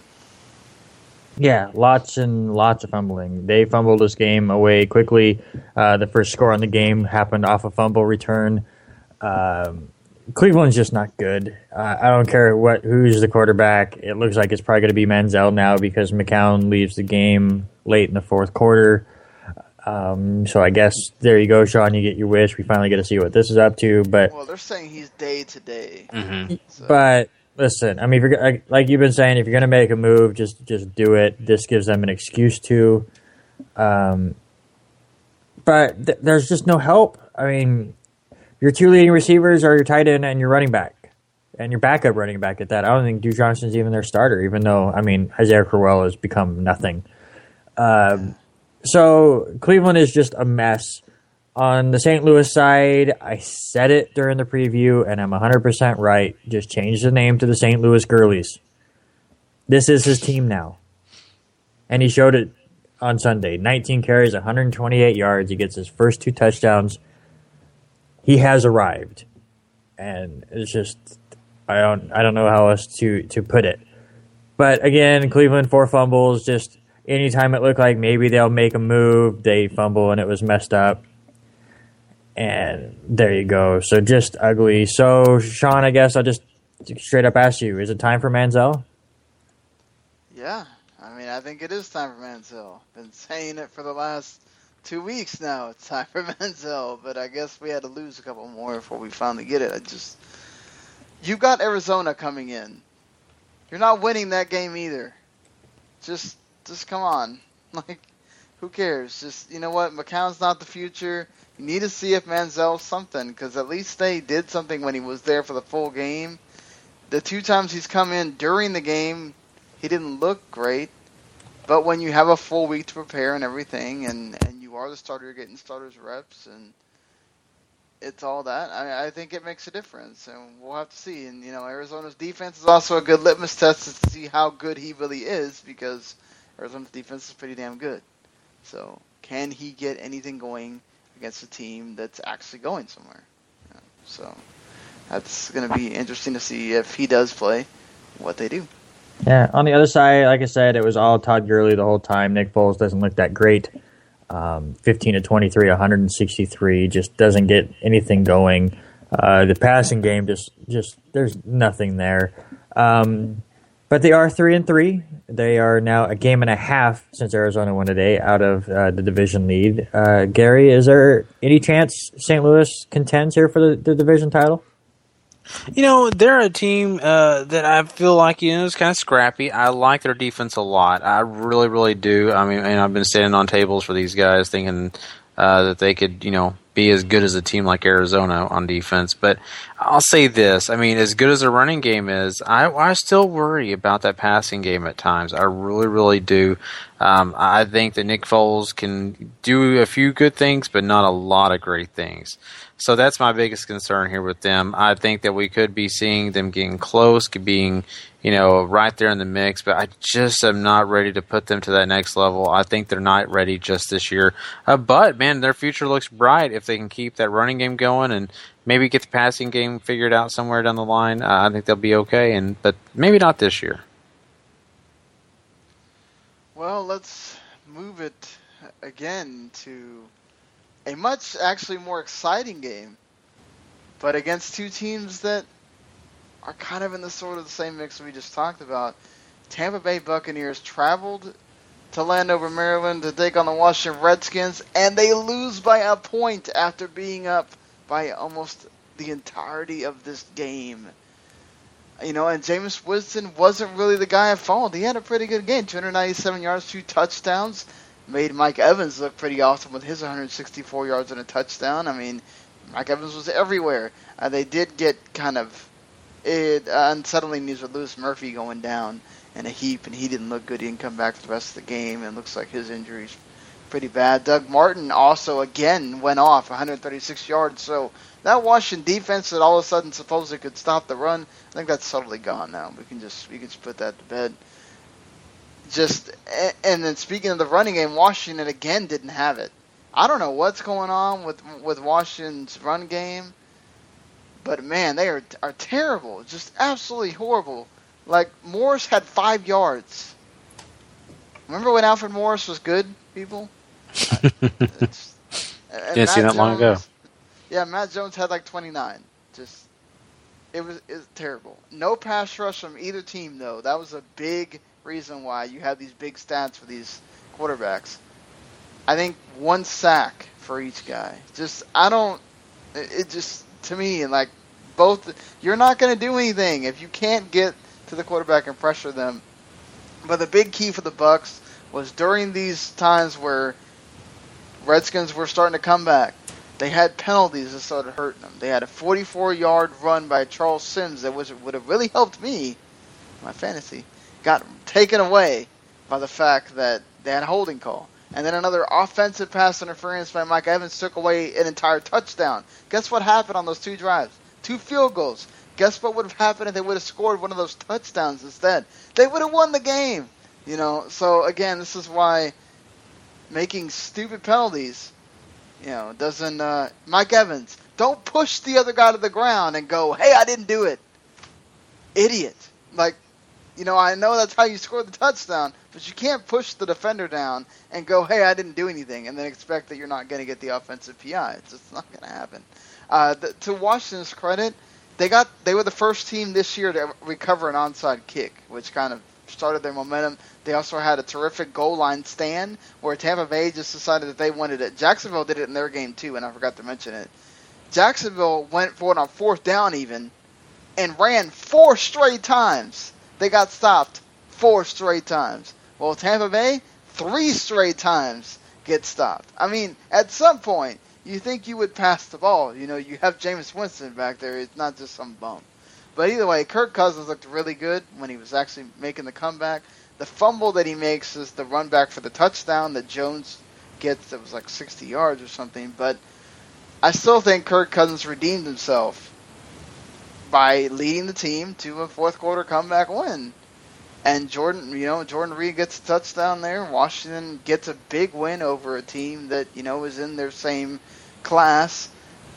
Yeah, lots and lots of fumbling. They fumbled this game away quickly. Uh, the first score on the game happened off a fumble return. Um, Cleveland's just not good. Uh, I don't care what who's the quarterback. It looks like it's probably going to be Manziel now because McCown leaves the game late in the fourth quarter. Um, so I guess there you go, Sean. You get your wish. We finally get to see what this is up to. But well, they're saying he's day to day. Mm-hmm. So. But listen, I mean, if you're, like you've been saying, if you're going to make a move, just just do it. This gives them an excuse to. Um, but th- there's just no help. I mean, your two leading receivers are your tight end and your running back, and your backup running back at that. I don't think Duke Johnson's even their starter, even though, I mean, Isaiah Crowell has become nothing. Um, so Cleveland is just a mess. On the Saint Louis side, I said it during the preview, and I'm one hundred percent right. Just change the name to the Saint Louis Girlies. This is his team now. And he showed it on Sunday. nineteen carries, one hundred twenty-eight yards. He gets his first two touchdowns. He has arrived. And it's just, I don't I don't know how else to, to put it. But again, Cleveland, four fumbles. Just anytime it looked like maybe they'll make a move, they fumble and it was messed up. And there you go. So just ugly. So, Sean, I guess I'll just straight up ask you, is it time for Manziel? Yeah. I mean, I think it is time for Manziel. Been saying it for the last two weeks now. It's time for Manziel. But I guess we had to lose a couple more before we finally get it. I just... You got Arizona coming in. You're not winning that game either. Just, just come on. Like, who cares? Just, you know what? McCown's not the future. You need to see if Manziel's something, because at least they did something when he was there for the full game. The two times he's come in during the game, he didn't look great. But when you have a full week to prepare and everything, and, and you are the starter, you're getting starters reps, and it's all that, I, I think it makes a difference. And we'll have to see. And, you know, Arizona's defense is also a good litmus test to see how good he really is, because Arizona's defense is pretty damn good. So, can he get anything going against a team that's actually going somewhere? Yeah, so that's going to be interesting to see if he does play, what they do. Yeah, on the other side, like I said, it was all Todd Gurley the whole time. Nick Foles doesn't look that great. Um, fifteen to twenty-three, one hundred sixty-three, just doesn't get anything going. Uh, the passing game, just, just there's nothing there. Um, but they are three and three. They are now a game and a half since Arizona won today out of uh, the division lead. Uh, Gary, is there any chance Saint Louis contends here for the, the division title? You know, they're a team uh, that I feel like, you know, is kind of scrappy. I like their defense a lot. I really, really do. I mean, and I've been standing on tables for these guys thinking uh, that they could, you know, be as good as a team like Arizona on defense. But I'll say this. I mean, as good as their running game is, I, I still worry about that passing game at times. I really, really do. Um, I think that Nick Foles can do a few good things, but not a lot of great things. So that's my biggest concern here with them. I think that we could be seeing them getting close, being, you know, right there in the mix, but I just am not ready to put them to that next level. I think they're not ready just this year. Uh, but, man, their future looks bright if they can keep that running game going and maybe get the passing game figured out somewhere down the line. Uh, I think they'll be okay, and but maybe not this year. Well, let's move it again to a much actually more exciting game, but against two teams that are kind of in the sort of the same mix we just talked about. Tampa Bay Buccaneers traveled to Landover, Maryland to take on the Washington Redskins, and they lose by a point after being up by almost the entirety of this game. You know, and Jameis Winston wasn't really the guy I followed. He had a pretty good game, two hundred ninety-seven yards, two touchdowns. made Mike Evans look pretty awesome with his one hundred sixty-four yards and a touchdown. I mean, Mike Evans was everywhere. Uh, they did get kind of it, uh, unsettling news with Lewis Murphy going down in a heap, and he didn't look good. He didn't come back for the rest of the game, and it looks like his injury's pretty bad. Doug Martin also, again, went off one hundred thirty-six yards. So that Washington defense that all of a sudden supposedly could stop the run, I think that's totally gone now. We can just we can just put that to bed. Just and then speaking of the running game, Washington again didn't have it. I don't know what's going on with with Washington's run game, but man, they are are terrible. Just absolutely horrible. Like Morris had five yards. Remember when Alfred Morris was good, people? It's, Didn't see that Jones, long ago. Yeah, Matt Jones had like twenty-nine. Just it was it was terrible. No pass rush from either team though. That was a big reason why you have these big stats for these quarterbacks. I think one sack for each guy. Just I don't. It just to me like both. You're not going to do anything if you can't get to the quarterback and pressure them. But the big key for the Bucs was during these times where Redskins were starting to come back, they had penalties that started hurting them. They had a forty-four-yard run by Charles Sims that was would have really helped me, my fantasy, got taken away by the fact that they had a holding call. And then another offensive pass interference by Mike Evans took away an entire touchdown. Guess what happened on those two drives? Two field goals. Guess what would have happened if they would have scored one of those touchdowns instead? They would have won the game. You know, so again, this is why making stupid penalties, you know, doesn't, uh, Mike Evans, don't push the other guy to the ground and go, hey, I didn't do it. Idiot. Like, you know, I know that's how you score the touchdown, but you can't push the defender down and go, hey, I didn't do anything, and then expect that you're not going to get the offensive P I. It's just not going to happen. Uh, the, to Washington's credit, they got they were the first team this year to recover an onside kick, which kind of started their momentum. They also had a terrific goal line stand where Tampa Bay just decided that they wanted it. Jacksonville did it in their game too, and I forgot to mention it. Jacksonville went for it on fourth down even and ran four straight times. They got stopped four straight times. Well, Tampa Bay, three straight times get stopped. I mean, at some point, you think you would pass the ball. You know, you have Jameis Winston back there. It's not just some bum. But either way, Kirk Cousins looked really good when he was actually making the comeback. The fumble that he makes is the run back for the touchdown that Jones gets that was like sixty yards or something. But I still think Kirk Cousins redeemed himself by leading the team to a fourth quarter comeback win. And Jordan, you know, Jordan Reed gets a touchdown there. Washington gets a big win over a team that, you know, is in their same class.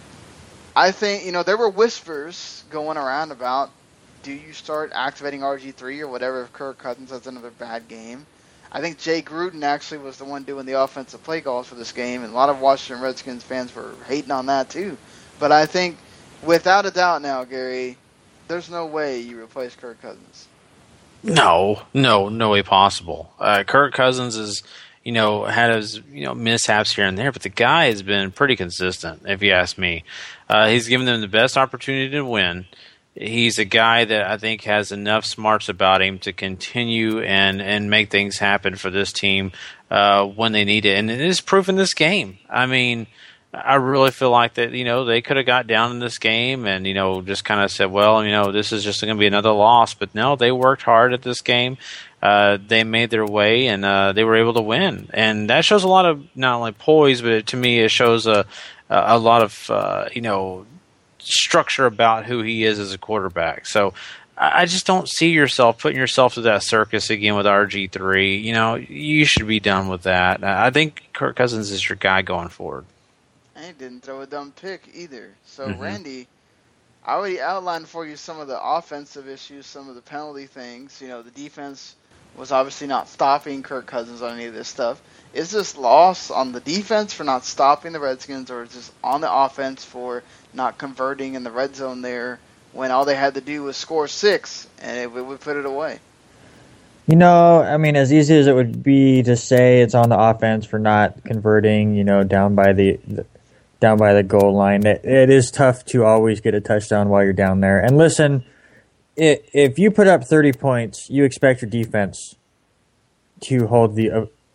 I think, you know, there were whispers going around about, do you start activating R G three or whatever if Kirk Cousins has another bad game? I think Jay Gruden actually was the one doing the offensive play calls for this game, and a lot of Washington Redskins fans were hating on that too. But I think, without a doubt now, Gary, there's no way you replace Kirk Cousins. No, no, no way possible. Uh, Kirk Cousins is, you know, had his, you know, mishaps here and there, but the guy has been pretty consistent, if you ask me. Uh, he's given them the best opportunity to win. He's a guy that I think has enough smarts about him to continue and, and make things happen for this team uh, when they need it. And it is proof in this game. I mean, I really feel like that, you know, they could have got down in this game and, you know, just kind of said, well, you know, this is just going to be another loss. But no, they worked hard at this game. Uh, they made their way and uh, they were able to win. And that shows a lot of not only poise, but it, to me, it shows a, a lot of, uh, you know, structure about who he is as a quarterback. So I just don't see yourself putting yourself through that circus again with R G three. You know, you should be done with that. I think Kirk Cousins is your guy going forward. And he didn't throw a dumb pick either. So, Mm-hmm. Randy, I already outlined for you some of the offensive issues, some of the penalty things. You know, the defense was obviously not stopping Kirk Cousins on any of this stuff. Is this loss on the defense for not stopping the Redskins, or is this on the offense for not converting in the red zone there when all they had to do was score six and it would put it away? You know, I mean, as easy as it would be to say it's on the offense for not converting, you know, down by the, the down by the goal line, it, it is tough to always get a touchdown while you're down there. And listen, it, if you put up thirty points, you expect your defense to hold the uh,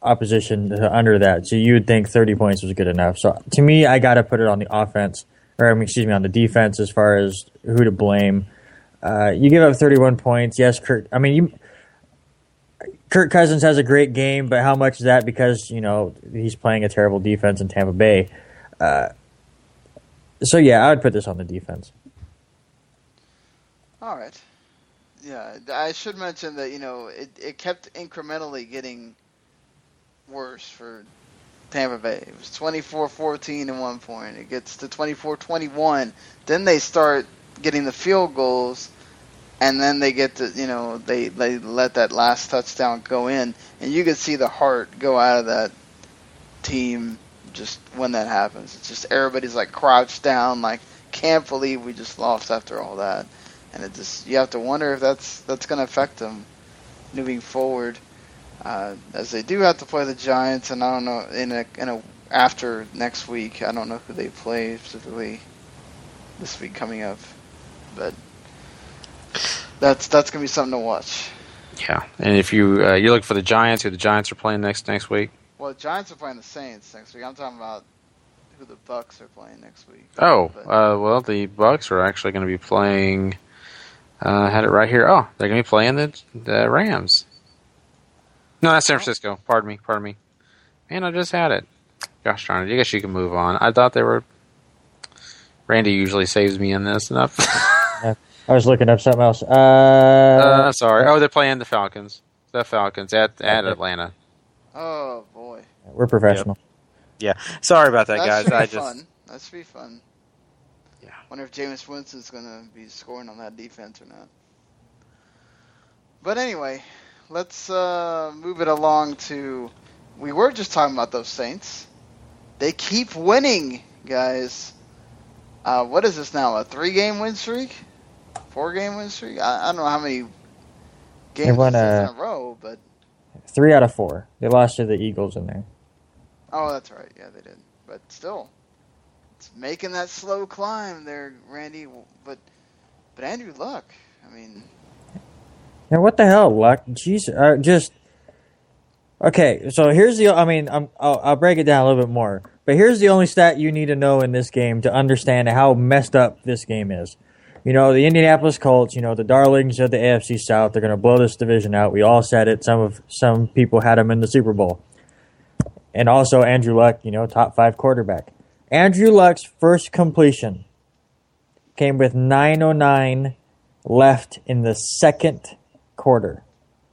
opposition to under that. So you would think thirty points was good enough. So to me, I got to put it on the offense, or I mean, excuse me, on the defense as far as who to blame. Uh, you give up thirty-one points. Yes, Kirk. I mean, you. Kirk Cousins has a great game, but how much is that because, you know, he's playing a terrible defense in Tampa Bay? Uh, so, yeah, I would put this on the defense. All right. Yeah, I should mention that, you know, it, it kept incrementally getting worse for Tampa Bay. It was twenty-four fourteen at one point. It gets to twenty-four twenty-one. Then they start getting the field goals, and then they get to, you know, they, they let that last touchdown go in. And you can see the heart go out of that team just when that happens. It's just everybody's like crouched down, like, can't believe we just lost after all that. And it just, you have to wonder if that's that's going to affect them moving forward, uh, as they do have to play the Giants. And I don't know, in a in a after next week, I don't know who they play specifically this week coming up, but that's that's going to be something to watch. Yeah, and if you uh, you look for the Giants, who the Giants are playing next next week. Well, the Giants are playing the Saints next week. I'm talking about who the Bucks are playing next week. Oh, uh, well, the Bucks are actually going to be playing. Uh, I had it right here. Oh, they're going to be playing the, the Rams. No, that's San Francisco. Pardon me. Pardon me. Man, I just had it. Gosh darn it. I guess you can move on. I thought they were... Randy usually saves me in this enough. yeah, I was looking up something else. Uh, uh, sorry. Oh, they're playing the Falcons. The Falcons at, at Atlanta. Oh, boy. We're professional. Yep. Yeah. Sorry about that, that guys. Should be I just... fun. That should be fun. Yeah. Wonder if Jameis Winston's going to be scoring on that defense or not. But anyway, let's uh, move it along to... We were just talking about those Saints. They keep winning, guys. Uh, what is this now? A three-game win streak? Four-game win streak? I, I don't know how many games won, uh, in a row, but... Three out of four. They lost to the Eagles in there. Oh, that's right. Yeah, they did. But still... It's making that slow climb there, Randy. But but Andrew Luck, I mean... Yeah, what the hell, Luck? Jeez, uh, just... Okay, so here's the... I mean, I'm, I'll, I'll break it down a little bit more. But here's the only stat you need to know in this game to understand how messed up this game is. You know, the Indianapolis Colts, you know, the darlings of the A F C South, they're going to blow this division out. We all said it. Some of some people had them in the Super Bowl. And also Andrew Luck, you know, top five quarterback. Andrew Luck's first completion came with nine oh nine left in the second quarter.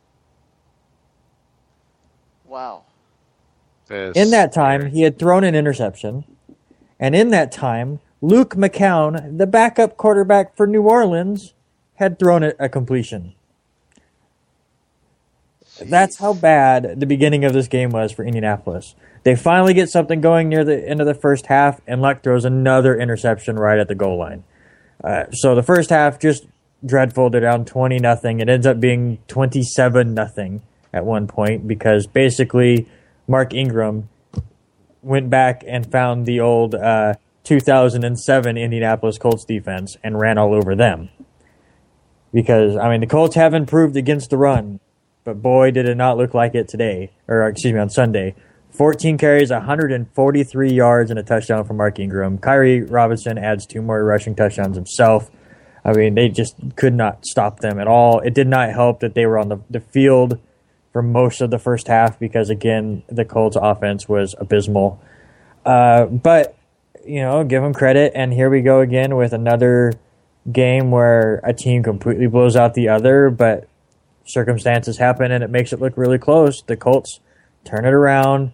Wow. This in that time, he had thrown an interception. And in that time, Luke McCown, the backup quarterback for New Orleans, had thrown a, a completion. Jeez. That's how bad the beginning of this game was for Indianapolis. They finally get something going near the end of the first half, and Luck throws another interception right at the goal line. Uh, so the first half, just dreadful. They're down twenty nothing. It ends up being twenty-seven nothing at one point because basically Mark Ingram went back and found the old uh, two thousand seven Indianapolis Colts defense and ran all over them. Because, I mean, the Colts have improved against the run, but boy, did it not look like it today, or excuse me, on Sunday. fourteen carries, one hundred forty-three yards, and a touchdown for Mark Ingram. Kyrie Robinson adds two more rushing touchdowns himself. I mean, they just could not stop them at all. It did not help that they were on the, the field for most of the first half because, again, the Colts offense was abysmal. Uh, but, you know, give them credit, and here we go again with another game where a team completely blows out the other, but circumstances happen and it makes it look really close. The Colts turn it around.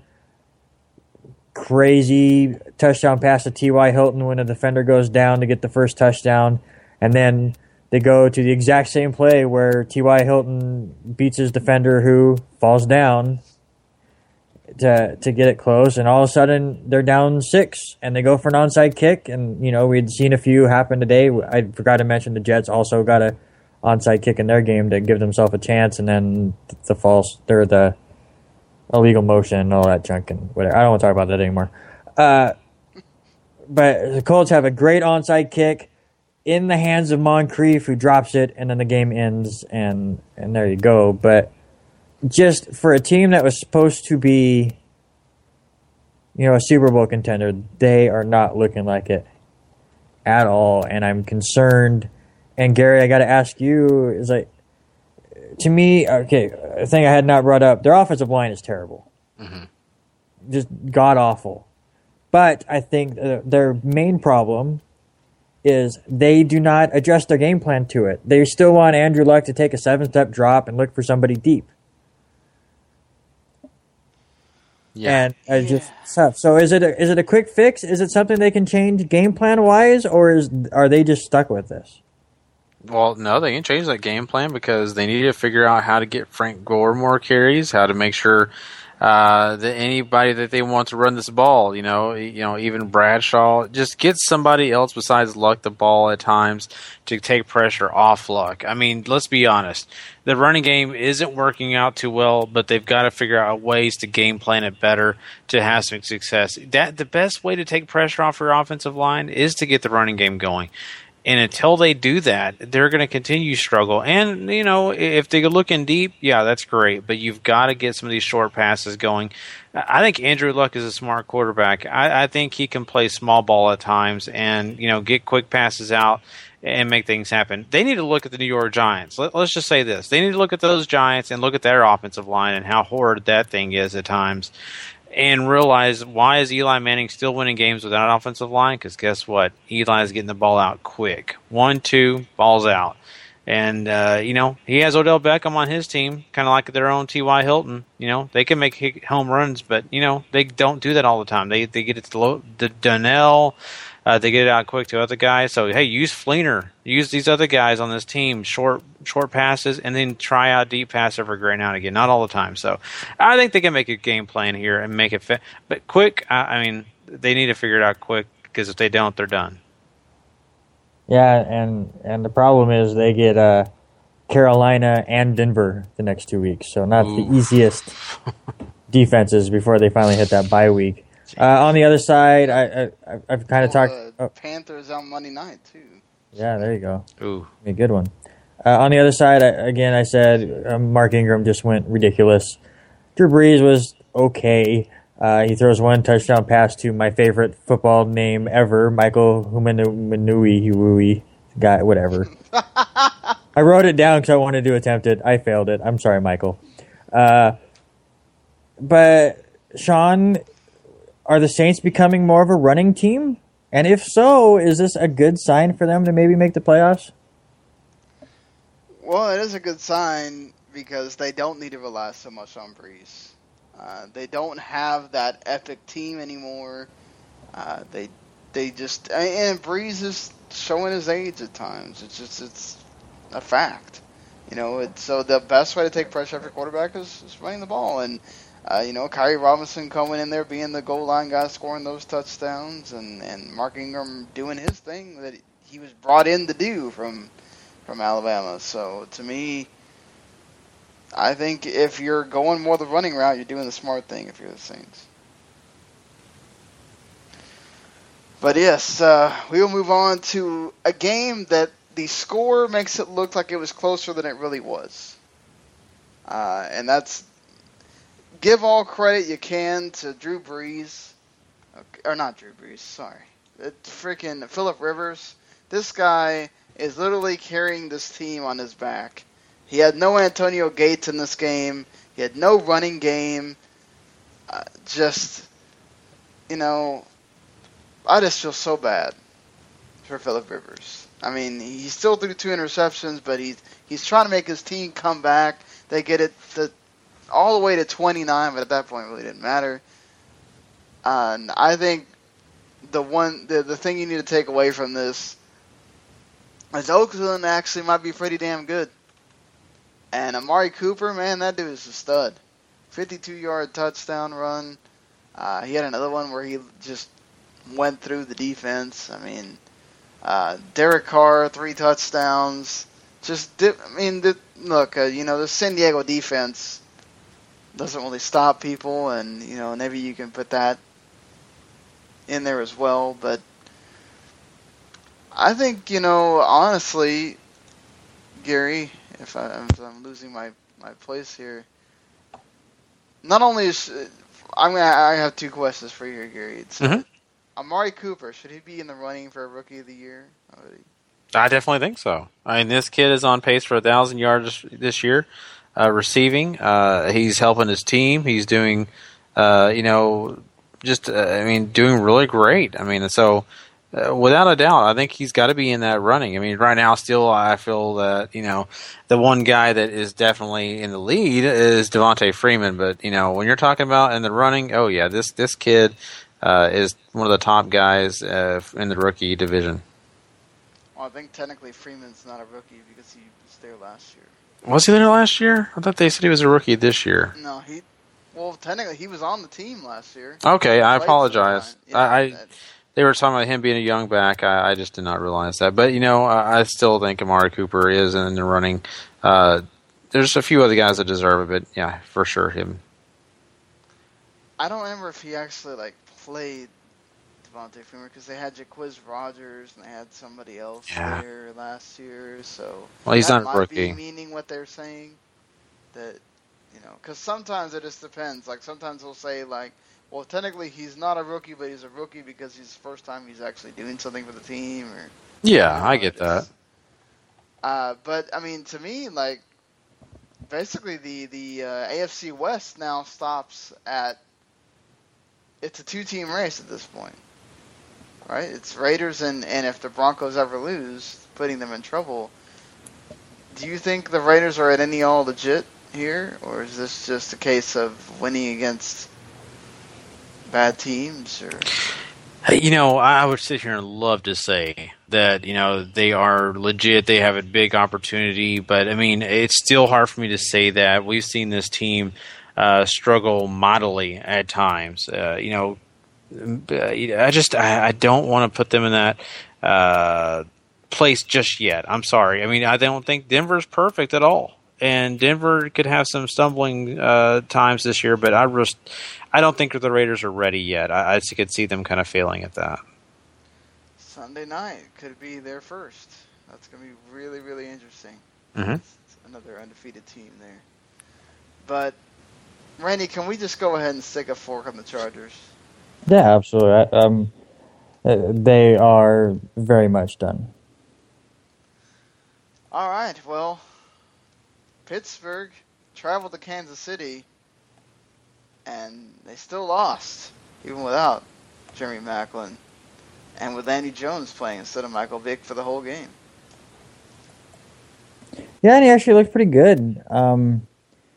Crazy touchdown pass to T Y. Hilton when a defender goes down to get the first touchdown. And then they go to the exact same play where T Y. Hilton beats his defender who falls down to to get it close. And all of a sudden, they're down six, and they go for an onside kick. And, you know, we'd seen a few happen today. I forgot to mention the Jets also got a onside kick in their game to give themselves a chance. And then the false, or the illegal motion and all that junk and whatever. I don't want to talk about that anymore. Uh, but the Colts have a great onside kick in the hands of Moncrief, who drops it, and then the game ends, and, and there you go. But just for a team that was supposed to be, you know, a Super Bowl contender, they are not looking like it at all, and I'm concerned. And Gary, I got to ask you, is like, to me, okay, a thing I had not brought up, their offensive line is terrible. Mm-hmm. Just god-awful. But I think their main problem is they do not adjust their game plan to it. They still want Andrew Luck to take a seven-step drop and look for somebody deep. Yeah. And uh, just tough. So is it a, is it a quick fix? Is it something they can change game plan-wise, or is are they just stuck with this? Well, no, they can change that game plan because they need to figure out how to get Frank Gore more carries, how to make sure uh, that anybody that they want to run this ball, you know, you know, even Bradshaw, just get somebody else besides Luck the ball at times to take pressure off Luck. I mean, let's be honest. The running game isn't working out too well, but they've got to figure out ways to game plan it better to have some success. That the best way to take pressure off your offensive line is to get the running game going. And until they do that, they're going to continue to struggle. And, you know, if they're looking deep, yeah, that's great. But you've got to get some of these short passes going. I think Andrew Luck is a smart quarterback. I, I think he can play small ball at times and, you know, get quick passes out and make things happen. They need to look at the New York Giants. Let, let's just say this. They need to look at those Giants and look at their offensive line and how horrid that thing is at times. And realize, why is Eli Manning still winning games without an offensive line? Because guess what? Eli is getting the ball out quick. One, two, ball's out. And, uh, you know, he has Odell Beckham on his team, kind of like their own T Y. Hilton. You know, they can make home runs, but, you know, they don't do that all the time. They they get it to the Donnell. Uh, they get it out quick to other guys. So, hey, use Fleener. Use these other guys on this team, short short passes, and then try out deep pass every great now and again. Not all the time. So, I think they can make a game plan here and make it fit. But quick, I, I mean, they need to figure it out quick, because if they don't, they're done. Yeah, and, and the problem is they get uh, Carolina and Denver the next two weeks. So, not Ooh. the easiest defenses before they finally hit that bye week. Uh, on the other side, I, I, I've kind of well, talked... The oh. Panthers on Monday night, too. Yeah, there you go. Ooh. A good one. Uh, on the other side, I, again, I said um, Mark Ingram just went ridiculous. Drew Brees was okay. Uh, he throws one touchdown pass to my favorite football name ever, Michael Humanui, guy, whatever. I wrote it down because I wanted to attempt it. I failed it. I'm sorry, Michael. Uh, but, Sean... Are the Saints becoming more of a running team? And if so, is this a good sign for them to maybe make the playoffs? Well, it is a good sign because they don't need to rely so much on Brees. Uh, they don't have that epic team anymore. Uh, they they just and Brees is showing his age at times. It's just it's a fact, you know. It's, so the best way to take pressure off your quarterback is, is running the ball. And Uh, you know, Kyrie Robinson coming in there, being the goal line guy, scoring those touchdowns, and, and Mark Ingram doing his thing that he was brought in to do from from Alabama. So, to me, I think if you're going more the running route, you're doing the smart thing if you're the Saints. But, yes, uh, we will move on to a game that the score makes it look like it was closer than it really was. Uh, and that's... Give all credit you can to Drew Brees, or not Drew Brees, sorry, it's freaking Phillip Rivers. This guy is literally carrying this team on his back. He had no Antonio Gates in this game. He had no running game. Uh, just, you know, I just feel so bad for Phillip Rivers. I mean, he still threw two interceptions, but he's he's trying to make his team come back. They get it the. all the way to twenty-nine, but at that point it really didn't matter. Uh, and I think the one, the, the thing you need to take away from this is Oakland actually might be pretty damn good. And Amari Cooper, man, that dude is a stud. fifty-two-yard touchdown run. Uh, he had another one where he just went through the defense. I mean, uh, Derek Carr, three touchdowns. Just, dip, I mean, the, look, uh, you know, the San Diego defense doesn't really stop people, and, you know, maybe you can put that in there as well. But I think, you know, honestly, Gary, if, I, if I'm losing my, my place here, not only is I'm gonna I have two questions for you here, Gary. It's, mm-hmm. Amari Cooper, should he be in the running for a Rookie of the Year? I definitely think so. I mean, this kid is on pace for a thousand yards this year, uh, receiving. Uh, he's helping his team. He's doing, uh, you know, just uh, I mean, doing really great. I mean, so. Uh, without a doubt, I think he's got to be in that running. I mean, right now, still, I feel that, you know, the one guy that is definitely in the lead is Devontae Freeman. But, you know, when you're talking about in the running, oh, yeah, this this kid uh, is one of the top guys uh, in the rookie division. Well, I think technically Freeman's not a rookie because he was there last year. Was he there last year? I thought they said he was a rookie this year. No, he, well, technically he was on the team last year. Okay, I apologize. Yeah, I... I that, They were talking about him being a young back. I, I just did not realize that. But, you know, I, I still think Amari Cooper is in the running. Uh, there's a few other guys that deserve it, but, yeah, for sure, him. I don't remember if he actually, like, played Devontae Freeman because they had Jacquizz Rodgers and they had somebody else yeah. there last year. So well, he's that not might rookie. be meaning what they're saying. That, you know, because sometimes it just depends. Like, sometimes they'll say, like, well, technically, he's not a rookie, but he's a rookie because he's the first time he's actually doing something for the team. Or yeah, you know, I get that. Uh, but I mean, to me, like, basically, the the uh, A F C West now stops at. It's a two-team race at this point, right? It's Raiders and and if the Broncos ever lose, putting them in trouble. Do you think the Raiders are at any all legit here, or is this just a case of winning against bad teams? Or you know, I would sit here and love to say that, you know, they are legit, they have a big opportunity, but I mean, it's still hard for me to say that. We've seen this team uh, struggle mightily at times. Uh, you know, I just I, I don't want to put them in that uh, place just yet. I'm sorry. I mean, I don't think Denver's perfect at all. And Denver could have some stumbling uh, times this year, but I just I don't think the Raiders are ready yet. I, I could see them kind of failing at that. Sunday night could be their first. That's going to be really, really interesting. Mm-hmm. It's another undefeated team there. But, Randy, can we just go ahead and stick a fork on the Chargers? Yeah, absolutely. Um, they are very much done. All right, well, Pittsburgh traveled to Kansas City, and they still lost, even without Jeremy Maclin, and with Andy Jones playing instead of Michael Vick for the whole game. Yeah, and he actually looked pretty good. Um,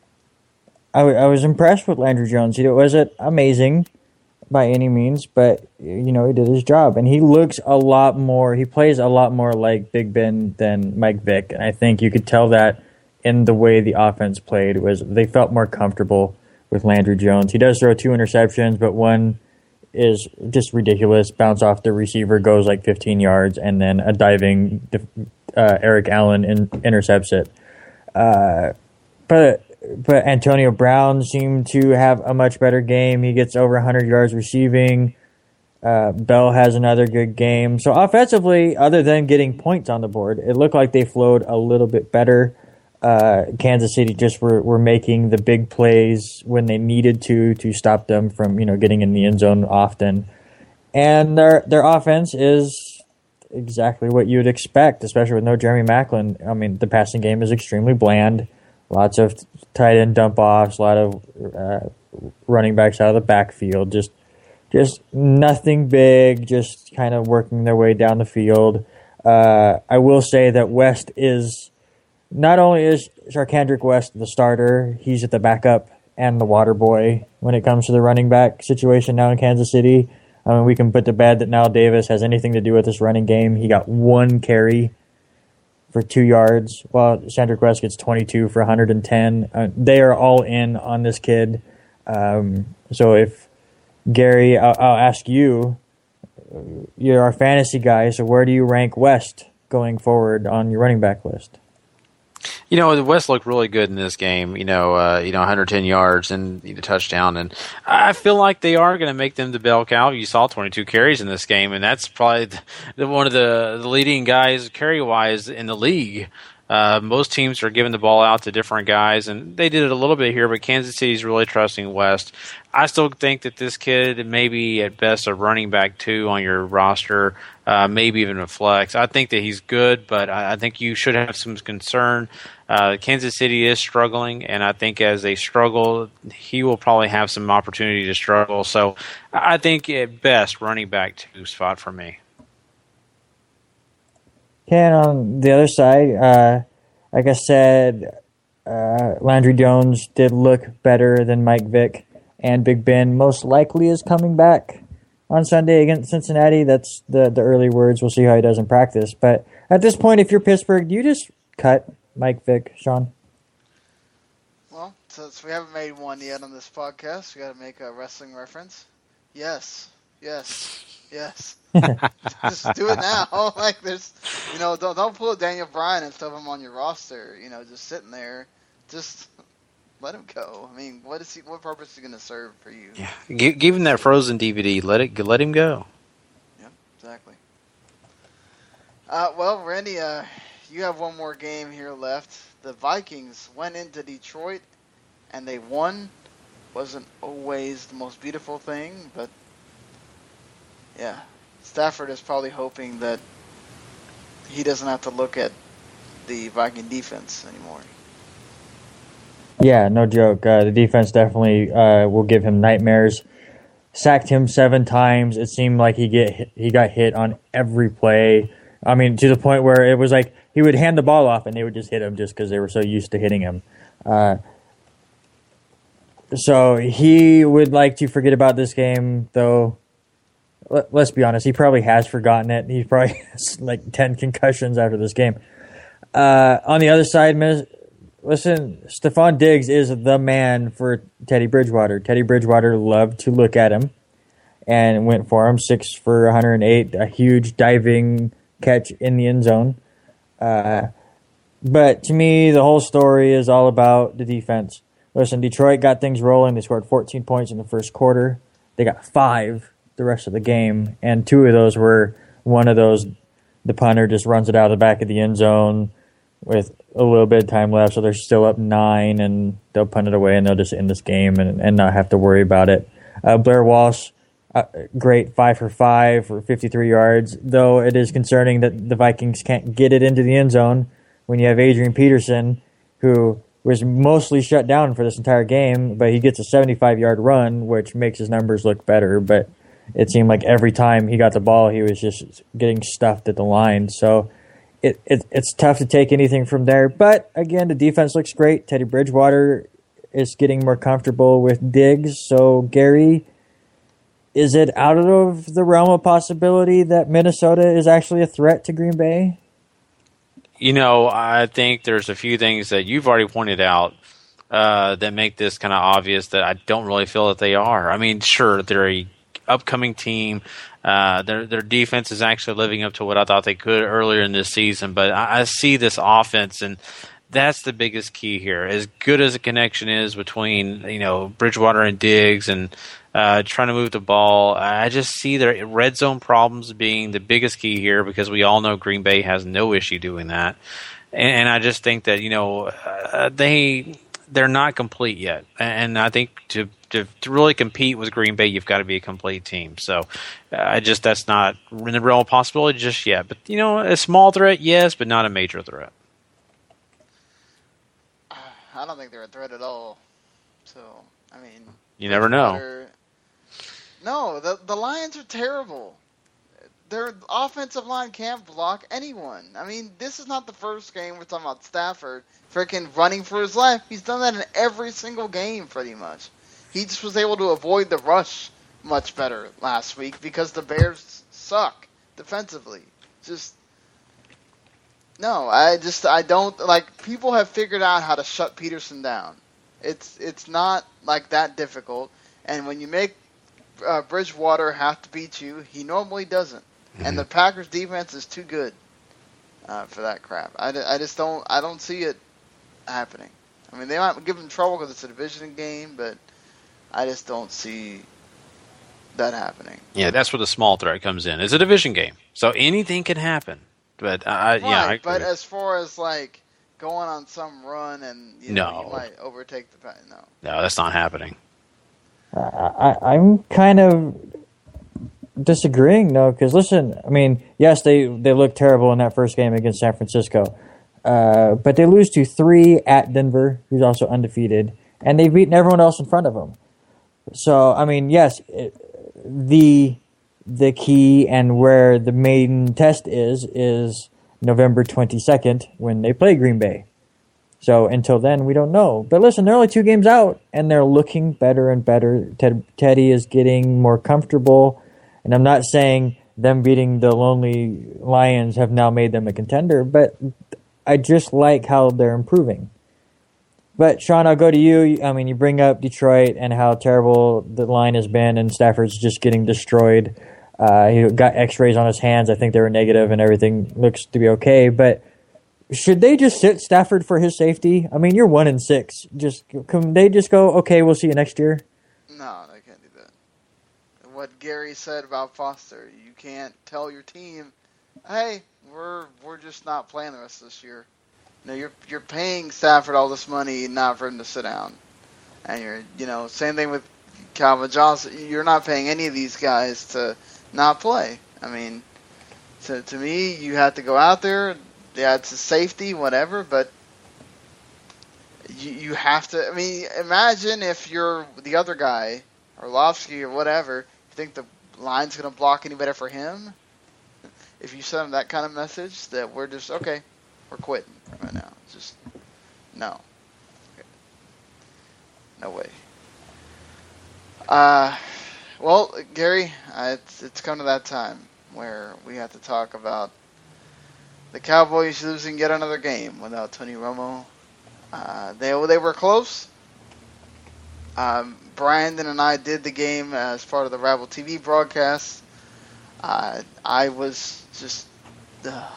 I, w- I was impressed with Landry Jones. He wasn't amazing by any means, but, you know, he did his job. And he looks a lot more, he plays a lot more like Big Ben than Mike Vick. And I think you could tell that in the way the offense played. Was they felt more comfortable with Landry Jones. He does throw two interceptions, but one is just ridiculous. Bounce off the receiver, goes like fifteen yards, and then a diving uh, Eric Allen in, intercepts it. Uh, but but Antonio Brown seemed to have a much better game. He gets over one hundred yards receiving. Uh, Bell has another good game. So offensively, other than getting points on the board, it looked like they flowed a little bit better. Uh, Kansas City just were, were making the big plays when they needed to to stop them from, you know, getting in the end zone often. And their their offense is exactly what you'd expect, especially with no Jeremy Maclin. I mean, the passing game is extremely bland. Lots of tight end dump offs, a lot of uh, running backs out of the backfield. Just just nothing big. Just kind of working their way down the field. Uh, I will say that West is. Not only is Charkandrick West the starter, he's at the backup and the water boy when it comes to the running back situation now in Kansas City. I mean, we can put to bed that Nile Davis has anything to do with this running game. He got one carry for two yards, while Charkandrick West gets twenty-two for one hundred ten. Uh, they are all in on this kid. Um, so if, Gary, I'll, I'll ask you, you're our fantasy guy, so where do you rank West going forward on your running back list? You know, the West looked really good in this game. You know, uh, you know, one hundred ten yards and a touchdown, and I feel like they are going to make them the bell cow. You saw twenty-two carries in this game, and that's probably the, one of the, the leading guys carry wise in the league. Uh, most teams are giving the ball out to different guys, and they did it a little bit here, but Kansas City's really trusting West. I still think that this kid may be at best a running back two on your roster, uh, maybe even a flex. I think that he's good, but I, I think you should have some concern. Uh, Kansas City is struggling, and I think as they struggle, he will probably have some opportunity to struggle. So I think at best, running back two spot for me. And on the other side, uh, like I said, uh, Landry Jones did look better than Mike Vick, and Big Ben most likely is coming back on Sunday against Cincinnati. That's the, the early words. We'll see how he does in practice. But at this point, if you're Pittsburgh, do you just cut Mike Vick, Sean? Well, since we haven't made one yet on this podcast, we got to make a wrestling reference. Yes, yes, yes. Just do it now. Like there's, you know, don't don't pull Daniel Bryan and stuff him on your roster. You know, just sitting there, just let him go. I mean, what is he? What purpose is he going to serve for you? Yeah, give, give him that Frozen D V D. Let it let him go. Yep, exactly. Uh, well, Randy, uh, you have one more game here left. The Vikings went into Detroit and they won. Wasn't always the most beautiful thing, but yeah. Stafford is probably hoping that he doesn't have to look at the Viking defense anymore. Yeah, no joke. Uh, the defense definitely uh, will give him nightmares. Sacked him seven times. It seemed like he get hit, he got hit on every play. I mean, to the point where it was like he would hand the ball off and they would just hit him just because they were so used to hitting him. Uh, so he would like to forget about this game, though. Let's be honest, he probably has forgotten it. He probably has like ten concussions after this game. Uh, on the other side, listen, Stephon Diggs is the man for Teddy Bridgewater. Teddy Bridgewater loved to look at him and went for him. Six for one hundred eight, a huge diving catch in the end zone. Uh, but to me, the whole story is all about the defense. Listen, Detroit got things rolling. They scored fourteen points in the first quarter. They got five the rest of the game, and two of those were one of those the punter just runs it out of the back of the end zone with a little bit of time left, so they're still up nine, and they'll punt it away, and they'll just end this game and, and not have to worry about it. Uh, Blair Walsh, uh, great five for five for fifty-three yards, though it is concerning that the Vikings can't get it into the end zone when you have Adrian Peterson, who was mostly shut down for this entire game, but he gets a seventy-five-yard run, which makes his numbers look better, but it seemed like every time he got the ball, he was just getting stuffed at the line. So it, it it's tough to take anything from there. But, again, the defense looks great. Teddy Bridgewater is getting more comfortable with Diggs. So, Gary, is it out of the realm of possibility that Minnesota is actually a threat to Green Bay? You know, I think there's a few things that you've already pointed out uh, that make this kind of obvious that I don't really feel that they are. I mean, sure, they're a upcoming team. Uh, their their defense is actually living up to what I thought they could earlier in this season, but I, I see this offense, and that's the biggest key here. As good as the connection is between, you know, Bridgewater and Diggs and uh, trying to move the ball, I just see their red zone problems being the biggest key here because we all know Green Bay has no issue doing that, and, and I just think that, you know, uh, they they're not complete yet, and I think to To, to really compete with Green Bay, you've got to be a complete team. So uh, I just that's not in the realm of possibility just yet. But, you know, a small threat, yes, but not a major threat. I don't think they're a threat at all. So, I mean... You never know. No, the, the Lions are terrible. Their offensive line can't block anyone. I mean, this is not the first game we're talking about Stafford freaking running for his life. He's done that in every single game, pretty much. He just was able to avoid the rush much better last week because the Bears suck defensively. Just no, I just I don't like people have figured out how to shut Peterson down. It's it's not like that difficult. And when you make uh, Bridgewater have to beat you, he normally doesn't. Mm-hmm. And the Packers defense is too good uh, for that crap. I, I just don't I don't see it happening. I mean, they might give him trouble because it's a division game, but I just don't see that happening. Yeah, that's where the small threat comes in. It's a division game, so anything can happen. But uh, right, yeah, I agree. But as far as like going on some run and you know No. you might overtake the pass. No. No, that's not happening. I, I, I'm kind of disagreeing, though, because listen, I mean, yes, they, they looked terrible in that first game against San Francisco, uh, but they lose to three at Denver, who's also undefeated, and they've beaten everyone else in front of them. So, I mean, yes, it, the the key and where the main test is is November twenty-second when they play Green Bay. So until then, we don't know. But listen, they're only two games out, and they're looking better and better. Ted, Teddy is getting more comfortable, and I'm not saying them beating the Lonely Lions have now made them a contender, but I just like how they're improving. But, Sean, I'll go to you. I mean, you bring up Detroit and how terrible the line has been, and Stafford's just getting destroyed. Uh, he got x-rays on his hands. I think they were negative, and everything looks to be okay. But should they just sit Stafford for his safety? I mean, you're one and six. Just can they just go, okay, we'll see you next year? No, they can't do that. What Gary said about Foster, you can't tell your team, hey, we're we're just not playing the rest of this year. No, you're you're paying Stafford all this money not for him to sit down. And you're, you know, same thing with Calvin Johnson. You're not paying any of these guys to not play. I mean, to to me, you have to go out there. Yeah, it's a safety, whatever, but you you have to. I mean, imagine if you're the other guy, Orlovsky or whatever. You think the line's going to block any better for him? If you send him that kind of message that we're just okay, we're quitting right now. Just no, no way. Uh, well, Gary, uh, it's it's come to that time where we have to talk about the Cowboys losing yet another game without Tony Romo. Uh, they they were close. Um, Brandon and I did the game as part of the Rabble T V broadcast. Uh, I was just uh,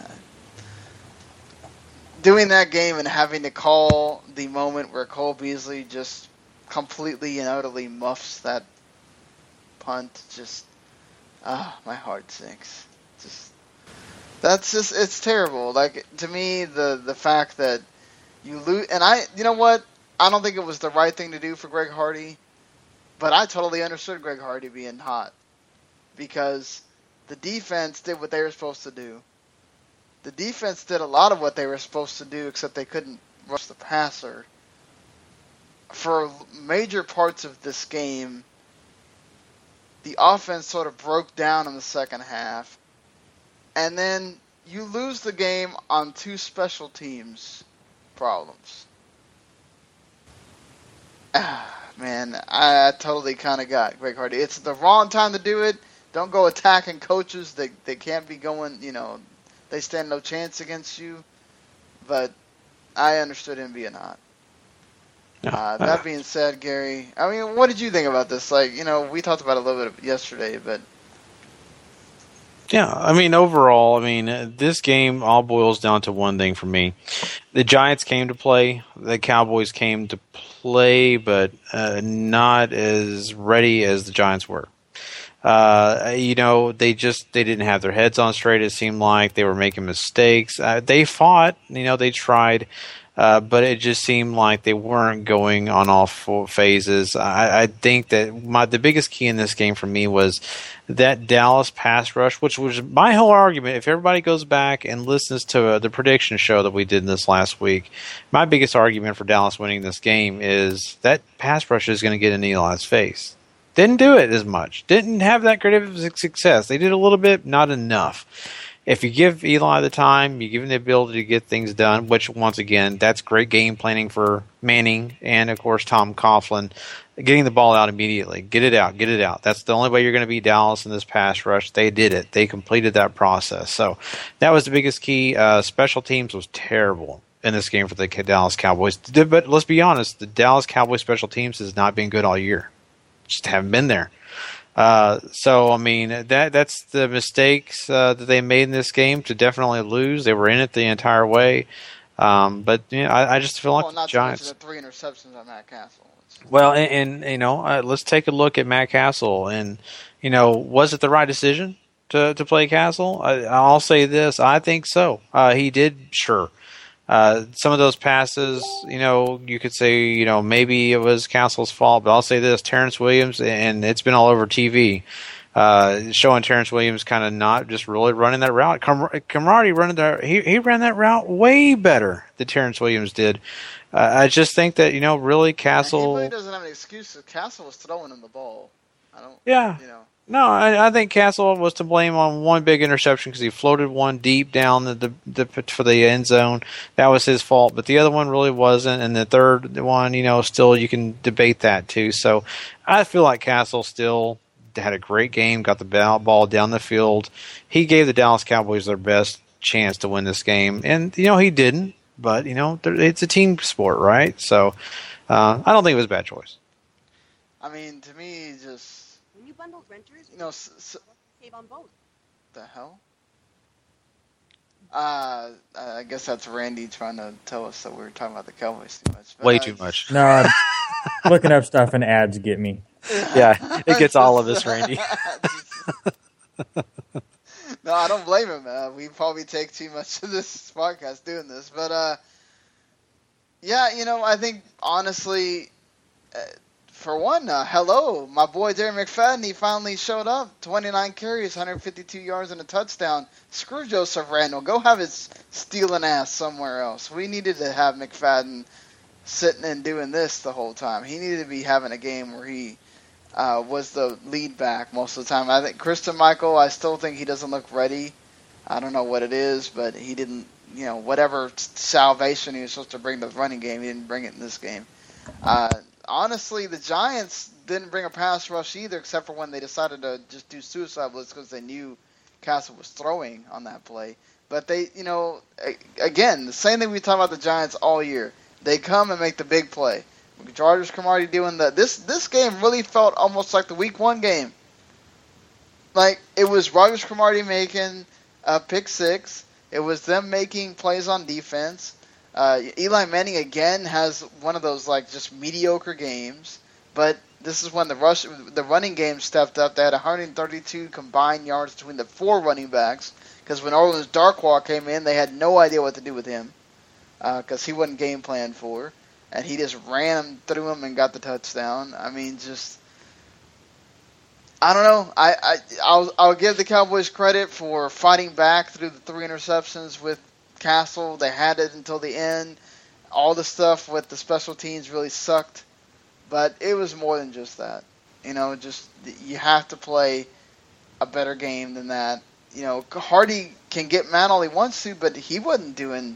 doing that game and having to call the moment where Cole Beasley just completely and utterly muffs that punt. Just, ah, my heart sinks. Just. That's just, it's terrible. Like, to me, the, the fact that you lose, and I, you know what? I don't think it was the right thing to do for Greg Hardy, but I totally understood Greg Hardy being hot because the defense did what they were supposed to do. The defense did a lot of what they were supposed to do, except they couldn't rush the passer. For major parts of this game, the offense sort of broke down in the second half. And then you lose the game on two special teams problems. Ah, man, I, I totally kind of got Greg Hardy. It's the wrong time to do it. Don't go attacking coaches that they can't be going, you know, they stand no chance against you. But I understood him being hot. Uh, that being said, Gary, I mean, what did you think about this? Like, you know, we talked about it a little bit yesterday, but yeah, I mean, overall, I mean, uh, this game all boils down to one thing for me. The Giants came to play. The Cowboys came to play, but uh, not as ready as the Giants were. Uh, you know, they just they didn't have their heads on straight. It seemed like they were making mistakes. Uh, they fought. You know, they tried. Uh, but it just seemed like they weren't going on all four phases. I, I think that my the biggest key in this game for me was that Dallas pass rush, which was my whole argument. If everybody goes back and listens to uh, the prediction show that we did this last week, my biggest argument for Dallas winning this game is that pass rush is going to get in Eli's face. Didn't do it as much. Didn't have that creative success. They did a little bit, not enough. If you give Eli the time, you give him the ability to get things done, which, once again, that's great game planning for Manning and, of course, Tom Coughlin, getting the ball out immediately. Get it out, get it out. That's the only way you're going to beat Dallas in this pass rush. They did it. They completed that process. So that was the biggest key. Uh, special teams was terrible in this game for the Dallas Cowboys. But let's be honest, the Dallas Cowboys special teams has not been good all year. Just haven't been there. Uh, so, I mean, that that's the mistakes uh, that they made in this game to definitely lose. They were in it the entire way. Um, but, you know, I, I just feel like well, the not Giants. To the three interceptions on Matt Castle. It's... Well, and, and you know, uh, let's take a look at Matt Castle. And, you know, was it the right decision to, to play Castle? I, I'll say this. I think so. Uh, he did, sure. Uh, some of those passes, you know, you could say, you know, maybe it was Castle's fault, but I'll say this: Terrence Williams, and it's been all over T V, uh, showing Terrence Williams kind of not just really running that route. Cromartie running that, he he ran that route way better than Terrence Williams did. Uh, I just think that, you know, really Castle. He really doesn't have any excuses. Castle was throwing him the ball. I don't. Yeah. You know. No, I, I think Castle was to blame on one big interception because he floated one deep down the, the, the for the end zone. That was his fault, but the other one really wasn't. And the third one, you know, still you can debate that too. So I feel like Castle still had a great game, got the ball down the field. He gave the Dallas Cowboys their best chance to win this game, and you know he didn't. But you know it's a team sport, right? So uh, I don't think it was a bad choice. I mean, to me, just. When you bundle renters, you know, s- s- save on both. The hell? Uh, I guess that's Randy trying to tell us that we were talking about the Cowboys too much. But Way I, too much. No, I'm looking up stuff and ads get me. Yeah, it gets all of us, Randy. No, I don't blame him. Uh, we probably take too much of this podcast doing this, but uh, yeah, you know, I think honestly. Uh, For one, uh, hello, my boy Darren McFadden, he finally showed up. twenty-nine carries, one hundred fifty-two yards, and a touchdown. Screw Joseph Randall. Go have his stealing ass somewhere else. We needed to have McFadden sitting and doing this the whole time. He needed to be having a game where he uh, was the lead back most of the time. I think Christian Michael, I still think he doesn't look ready. I don't know what it is, but he didn't, you know, whatever salvation he was supposed to bring to the running game, he didn't bring it in this game. Uh, Honestly, the Giants didn't bring a pass rush either, except for when they decided to just do suicide blitz because they knew Castle was throwing on that play. But they, you know, again, the same thing we talk about the Giants all year. They come and make the big play. Jarvis Cromartie doing that. This this game really felt almost like the Week One game. Like it was Jarvis Cromartie making a pick six. It was them making plays on defense. Uh, Eli Manning again has one of those like just mediocre games, but this is when the rush, the running game stepped up. They had one hundred thirty-two combined yards between the four running backs because when Orleans Darkwa came in, they had no idea what to do with him because uh, he wasn't game planned for, and he just ran him through him and got the touchdown. I mean, just I don't know. I, I I'll I'll give the Cowboys credit for fighting back through the three interceptions with Castle. They had it until the end. All the stuff with the special teams really sucked, but it was more than just that. You know, just you have to play a better game than that. You know, Hardy can get mad all he wants to, but he wasn't doing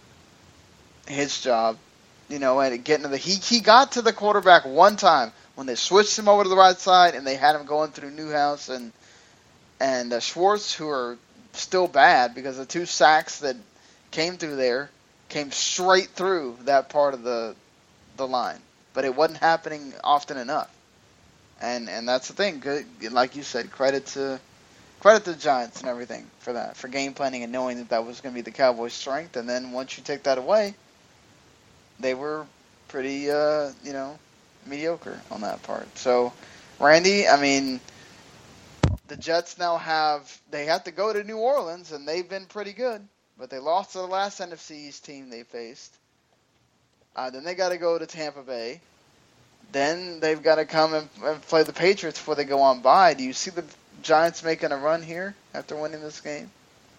his job. You know, and getting to the he he got to the quarterback one time when they switched him over to the right side and they had him going through Newhouse and and uh, Schwartz, who are still bad because the two sacks that came through there, came straight through that part of the the line. But it wasn't happening often enough. And and that's the thing. Good, like you said, credit to credit to the Giants and everything for that, for game planning and knowing that that was going to be the Cowboys' strength. And then once you take that away, they were pretty, uh, you know, mediocre on that part. So, Randy, I mean, the Jets now have, they have to go to New Orleans, and they've been pretty good. But they lost to the last N F C East team they faced. Uh, then they got to go to Tampa Bay. Then they've got to come and, and play the Patriots before they go on bye. Do you see the Giants making a run here after winning this game?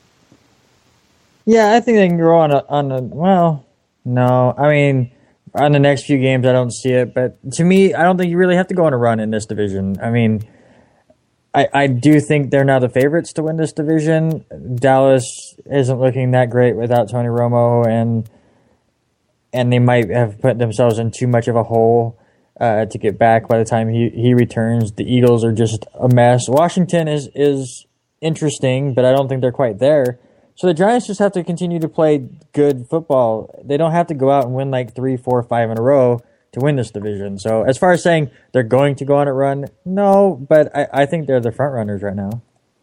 Yeah, I think they can grow on a, on a, well, no. I mean, on the next few games, I don't see it. But to me, I don't think you really have to go on a run in this division. I mean, I, I do think they're now the favorites to win this division. Dallas isn't looking that great without Tony Romo, and and they might have put themselves in too much of a hole uh, to get back by the time he, he returns. The Eagles are just a mess. Washington is, is interesting, but I don't think they're quite there. So the Giants just have to continue to play good football. They don't have to go out and win like three, four, five in a row to win this division. So as far as saying they're going to go on a run, no, but I, I think they're the front runners right now.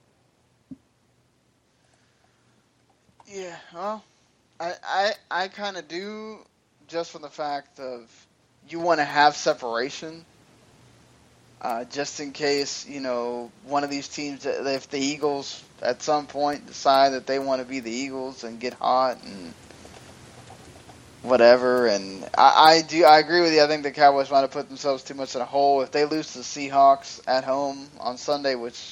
Yeah, well, I I, I kind of do, just from the fact of you want to have separation, uh, just in case, you know, one of these teams, if the Eagles at some point decide that they want to be the Eagles and get hot and whatever. And I, I do I agree with you. I think the Cowboys might have put themselves too much in a hole. If they lose to the Seahawks at home on Sunday, which,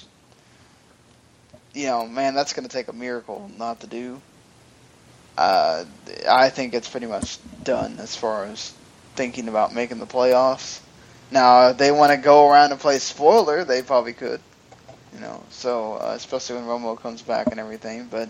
you know, man, that's going to take a miracle not to do. Uh, I think it's pretty much done as far as thinking about making the playoffs. Now, if they want to go around and play spoiler, they probably could. You know, so uh, especially when Romo comes back and everything. But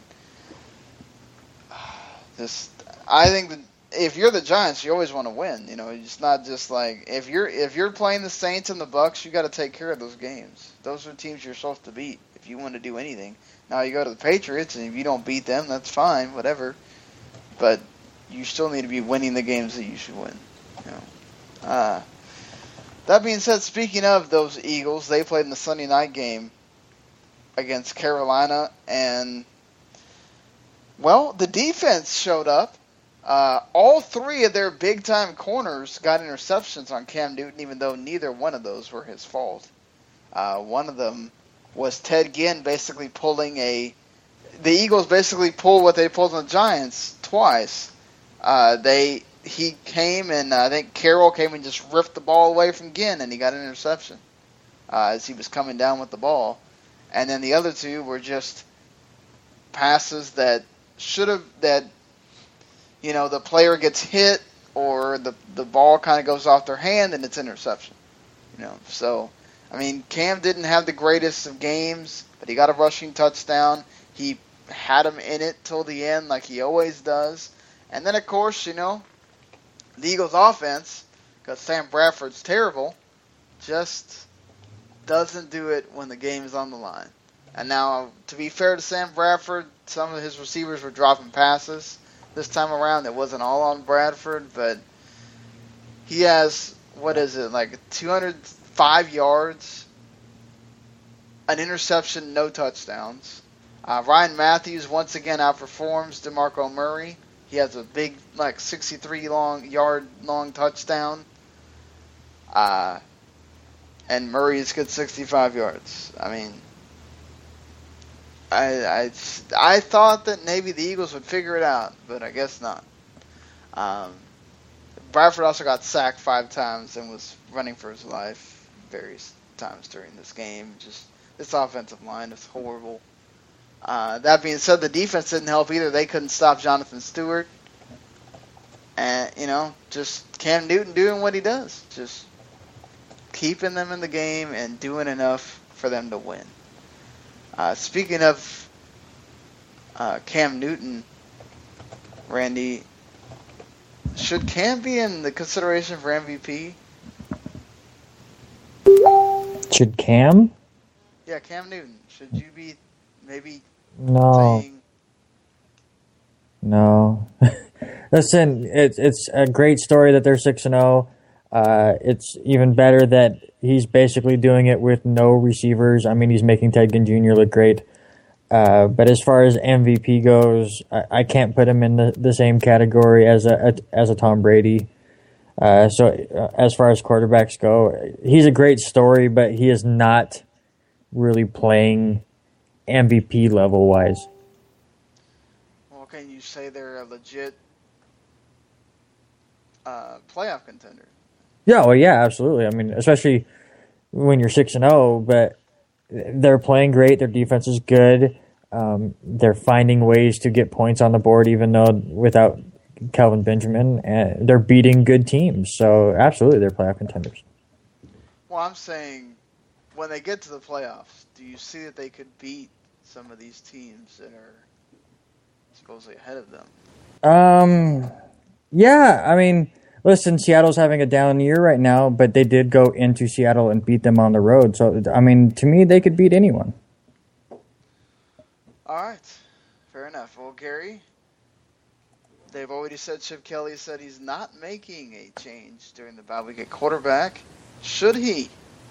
uh, just, I think that if you're the Giants, you always want to win. You know, it's not just like if you're if you're playing the Saints and the Bucks, you got to take care of those games. Those are teams you're supposed to beat if you want to do anything. Now you go to the Patriots, and if you don't beat them, that's fine, whatever. But you still need to be winning the games that you should win. You know. Uh, that being said, speaking of those Eagles, they played in the Sunday night game against Carolina, and, well, the defense showed up. Uh, all three of their big-time corners got interceptions on Cam Newton, even though neither one of those were his fault. Uh, one of them was Ted Ginn basically pulling a... The Eagles basically pulled what they pulled on the Giants twice. Uh, they he came and uh, I think Carroll came and just ripped the ball away from Ginn, and he got an interception uh, as he was coming down with the ball. And then the other two were just passes that should have that you know the player gets hit or the the ball kind of goes off their hand and it's interception. You know, so I mean Cam didn't have the greatest of games, but he got a rushing touchdown. He had him in it till the end like he always does. And then, of course, you know, the Eagles' offense, because Sam Bradford's terrible, just doesn't do it when the game is on the line. And now, to be fair to Sam Bradford, some of his receivers were dropping passes this time around. It wasn't all on Bradford, but he has, what is it, like two hundred five yards, an interception, no touchdowns. Uh, Ryan Matthews once again outperforms DeMarco Murray. He has a big, like sixty-three long yard long touchdown. Uh, and Murray has good sixty-five yards. I mean, I, I, I thought that maybe the Eagles would figure it out, but I guess not. Um, Bradford also got sacked five times and was running for his life various times during this game. Just this offensive line is horrible. Uh, that being said, the defense didn't help either. They couldn't stop Jonathan Stewart. And, you know, just Cam Newton doing what he does. Just keeping them in the game and doing enough for them to win. Uh, speaking of uh, Cam Newton, Randy, should Cam be in the consideration for M V P? Should Cam? Yeah, Cam Newton. Should you be maybe... No. Saying, no. Listen, it's it's a great story that they're six and zero. Uh, it's even better that he's basically doing it with no receivers. I mean, he's making Ted Ginn Junior look great. Uh, but as far as M V P goes, I, I can't put him in the, the same category as a, a as a Tom Brady. Uh, so uh, as far as quarterbacks go, he's a great story, but he is not really playing M V P level wise. Well, can you say they're a legit uh, playoff contender? Yeah, well, yeah, absolutely. I mean, especially when you're six and zero, but they're playing great. Their defense is good. Um, they're finding ways to get points on the board, even though without Kelvin Benjamin, and they're beating good teams. So, absolutely, they're playoff contenders. Well, I'm saying when they get to the playoffs, do you see that they could beat some of these teams that are supposedly ahead of them? Um, yeah, I mean, listen, Seattle's having a down year right now, but they did go into Seattle and beat them on the road. So, I mean, to me, they could beat anyone. All right. Fair enough. Well, Gary, they've already said Chip Kelly said he's not making a change during the bye week at quarterback. Should he?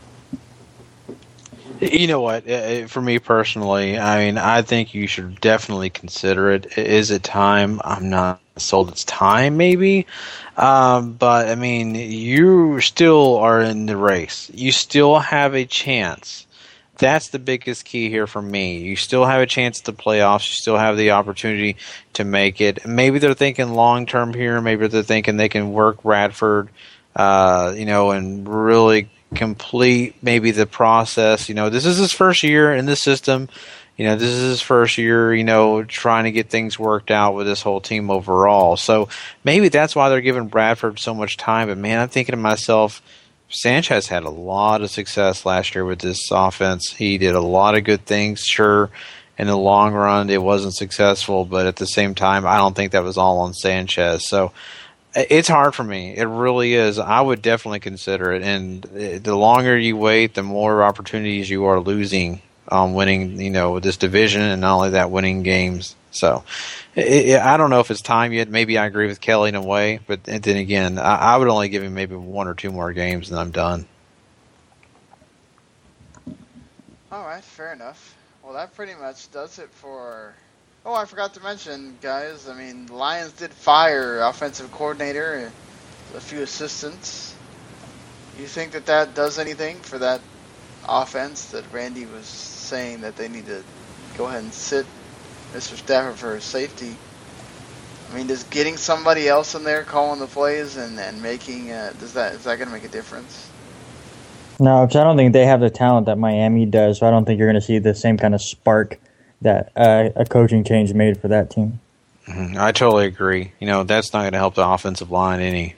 You know what? For me personally, I mean, I think you should definitely consider it. Is it time? I'm not sold it's time, maybe. Um, but, I mean, you still are in the race. You still have a chance That's the biggest key here for me. You still have a chance at the playoffs. You still have the opportunity to make it. Maybe they're thinking long term here. Maybe they're thinking they can work Radford, uh, you know, and really complete maybe the process. You know, this is his first year in the system. You know, this is his first year, you know, trying to get things worked out with this whole team overall. So maybe that's why they're giving Bradford so much time. But, man, I'm thinking to myself, Sanchez had a lot of success last year with this offense. He did a lot of good things. Sure, in the long run, it wasn't successful. But at the same time, I don't think that was all on Sanchez. So it's hard for me. It really is. I would definitely consider it. And the longer you wait, the more opportunities you are losing on winning, you know, this division, and not only that, winning games. So it, it, I don't know if it's time yet. Maybe I agree with Kelly in a way, but then again, I, I would only give him maybe one or two more games, and I'm done. All right, fair enough. Well, that pretty much does it for. Oh, I forgot to mention, guys. I mean, the Lions did fire offensive coordinator and a few assistants. You think that that does anything for that offense that Randy was saying that they need to go ahead and sit Mister Stafford for safety? I mean, does getting somebody else in there calling the plays and, and making uh, does that is that going to make a difference? No, because I don't think they have the talent that Miami does. So I don't think you're going to see the same kind of spark that uh, a coaching change made for that team. Mm-hmm. I totally agree. You know, that's not going to help the offensive line any.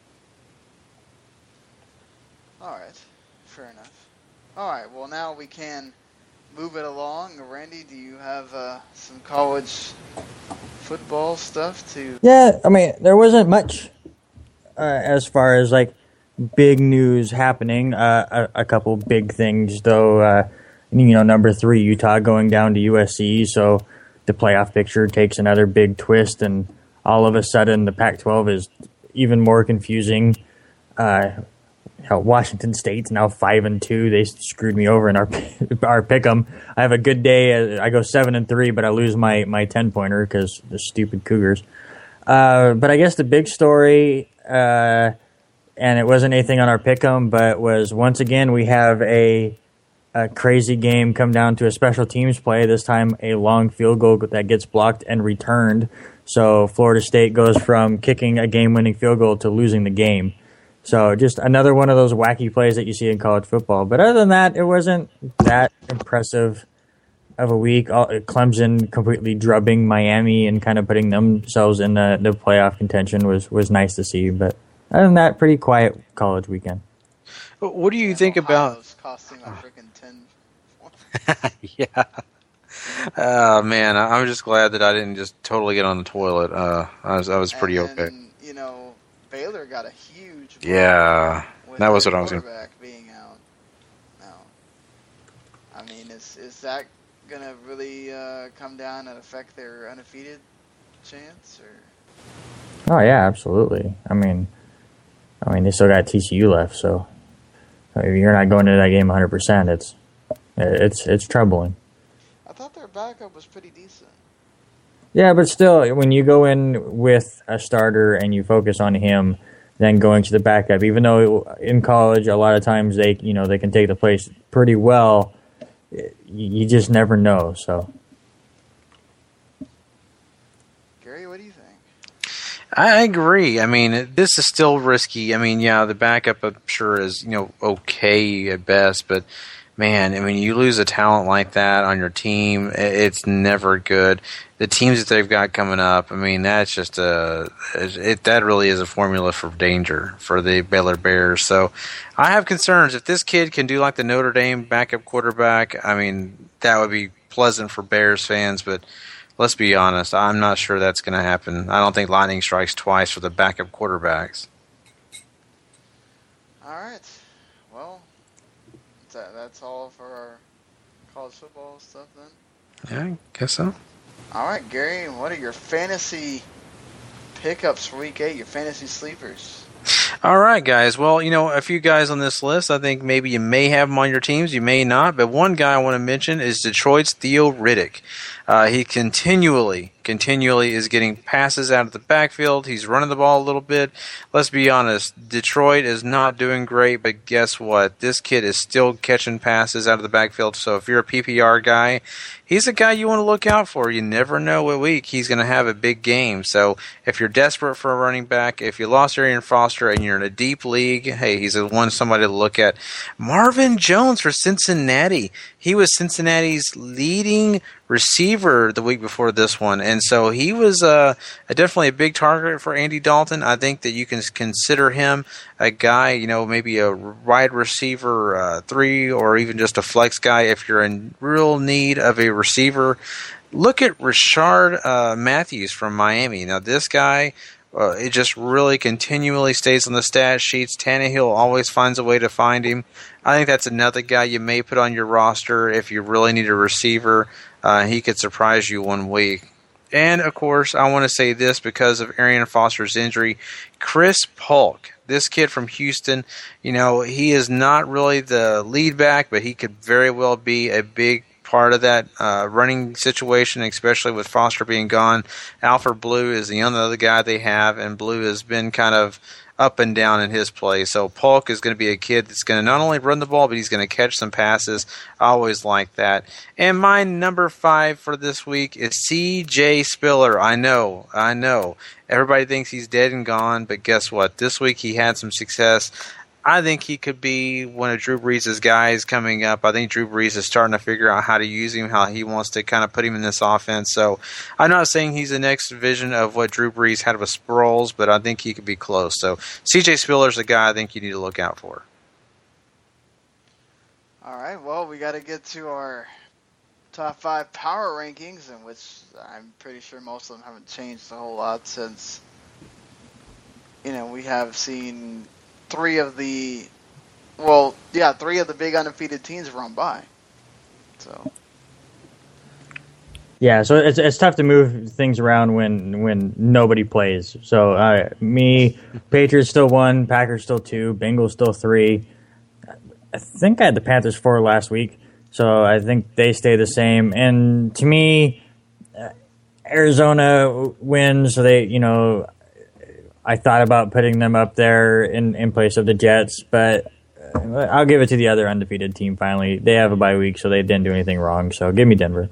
All right, fair enough. All right, well now we can move it along. Randy, do you have uh, some college football stuff to? Yeah, I mean, there wasn't much uh, as far as like big news happening. Uh, a, a couple big things, though. Uh, you know, number three, Utah going down to U S C, so the playoff picture takes another big twist, and all of a sudden the Pac twelve is even more confusing. Uh, Hell, Washington State's now five and two. They screwed me over in our our pick'em. I have a good day. I go seven and three, but I lose my my ten pointer because the stupid Cougars. Uh, but I guess the big story, uh, and it wasn't anything on our pick'em, but was once again we have a a crazy game come down to a special teams play. This time, a long field goal that gets blocked and returned. So Florida State goes from kicking a game-winning field goal to losing the game. So just another one of those wacky plays that you see in college football. But other than that, it wasn't that impressive of a week. Clemson completely drubbing Miami and kind of putting themselves in the, the playoff contention was, was nice to see. But other than that, pretty quiet college weekend. What do you and think about? Costing a freaking ten. Yeah. Oh man, I'm just glad that I didn't just totally get on the toilet. Uh, I was I was pretty and then, okay. You know, Baylor got a huge. Yeah, that was what I was going. Quarterback being out. Now, I mean, is is that gonna really uh, come down and affect their undefeated chance? Or? Oh yeah, absolutely. I mean, I mean they still got T C U left, so if you're not going to that game one hundred percent, it's it's it's troubling. I thought their backup was pretty decent. Yeah, but still, when you go in with a starter and you focus on him, then going to the backup, even though in college a lot of times they, you know, they can take the place pretty well, you just never know. So, Gary, what do you think? I agree. I mean, this is still risky. I mean, yeah, the backup I'm sure is, you know, okay at best, but man, I mean, you lose a talent like that on your team, it's never good. The teams that they've got coming up, I mean, that's just a it. That really is a formula for danger for the Baylor Bears. So, I have concerns. If this kid can do like the Notre Dame backup quarterback, I mean, that would be pleasant for Bears fans. But let's be honest, I'm not sure that's going to happen. I don't think lightning strikes twice for the backup quarterbacks. All right. Well, that, that's all for our college football stuff then? Yeah, I guess so. All right, Gary, what are your fantasy pickups for week eight, your fantasy sleepers? All right, guys. Well, you know, a few guys on this list, I think maybe you may have them on your teams, you may not, but one guy I want to mention is Detroit's Theo Riddick. Uh, he continually continually is getting passes out of the backfield. He's running the ball a little bit. Let's be honest, Detroit is not doing great, but guess what? This kid is still catching passes out of the backfield. So if you're a P P R guy, he's a guy you want to look out for. You never know what week he's going to have a big game. So if you're desperate for a running back, if you lost Arian Foster and you're in a deep league, hey, he's a one somebody to look at. Marvin Jones for Cincinnati. He was Cincinnati's leading receiver the week before this one, and so he was uh, a, definitely a big target for Andy Dalton. I think that you can consider him a guy, you know, maybe a wide receiver uh, three or even just a flex guy if you're in real need of a receiver. Look at Rashard uh, Matthews from Miami. Now, this guy, uh, it just really continually stays on the stat sheets. Tannehill always finds a way to find him. I think that's another guy you may put on your roster if you really need a receiver. Uh, he could surprise you one week. And, of course, I want to say this because of Arian Foster's injury. Chris Polk, this kid from Houston, you know, he is not really the lead back, but he could very well be a big part of that uh, running situation, especially with Foster being gone. Alfred Blue is the other guy they have, and Blue has been kind of up and down in his play. So Polk is going to be a kid that's going to not only run the ball, but he's going to catch some passes. I always like that. And my number five for this week is C J Spiller. I know, I know. Everybody thinks he's dead and gone, but guess what? This week he had some success. I think he could be one of Drew Brees' guys coming up. I think Drew Brees is starting to figure out how to use him, how he wants to kind of put him in this offense. So I'm not saying he's the next vision of what Drew Brees had with Sproles, but I think he could be close. So C J Spiller's a guy I think you need to look out for. All right, well, we got to get to our top five power rankings, in which I'm pretty sure most of them haven't changed a whole lot since, you know, we have seen three of the, well, yeah, three of the big undefeated teams run by. So. Yeah, so it's it's tough to move things around when when nobody plays. So uh, me, Patriots still one, Packers still two, Bengals still three. I think I had the Panthers four last week, so I think they stay the same. And to me, uh, Arizona wins, so they, you know, I thought about putting them up there in, in place of the Jets, but uh, I'll give it to the other undefeated team finally. They have a bye week, so they didn't do anything wrong, so give me Denver.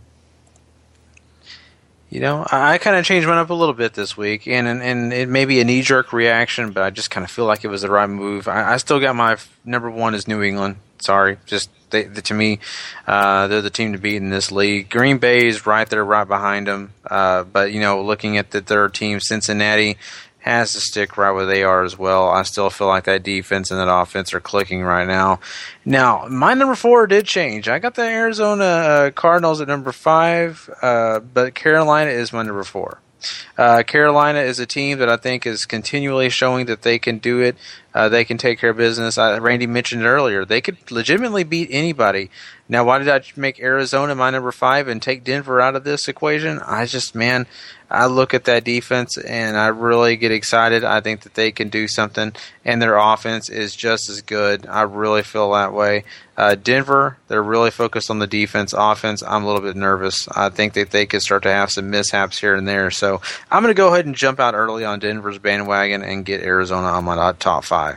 You know, I kind of changed mine up a little bit this week, and, and and it may be a knee-jerk reaction, but I just kind of feel like it was the right move. I, I still got my f- number one is New England. Sorry, just they, the, to me, uh, they're the team to beat in this league. Green Bay is right there, right behind them. Uh, but, you know, looking at the third team, Cincinnati has to stick right where they are as well. I still feel like that defense and that offense are clicking right now. Now, my number four did change. I got the Arizona uh, Cardinals at number five, uh, but Carolina is my number four. Uh, Carolina is a team that I think is continually showing that they can do it. Uh, they can take care of business. I, Randy mentioned it earlier. They could legitimately beat anybody. Now, why did I make Arizona my number five and take Denver out of this equation? I just, man, I look at that defense and I really get excited. I think that they can do something, and their offense is just as good. I really feel that way. Uh, Denver, they're really focused on the defense. Offense, I'm a little bit nervous. I think that they could start to have some mishaps here and there. So I'm going to go ahead and jump out early on Denver's bandwagon and get Arizona on my top five.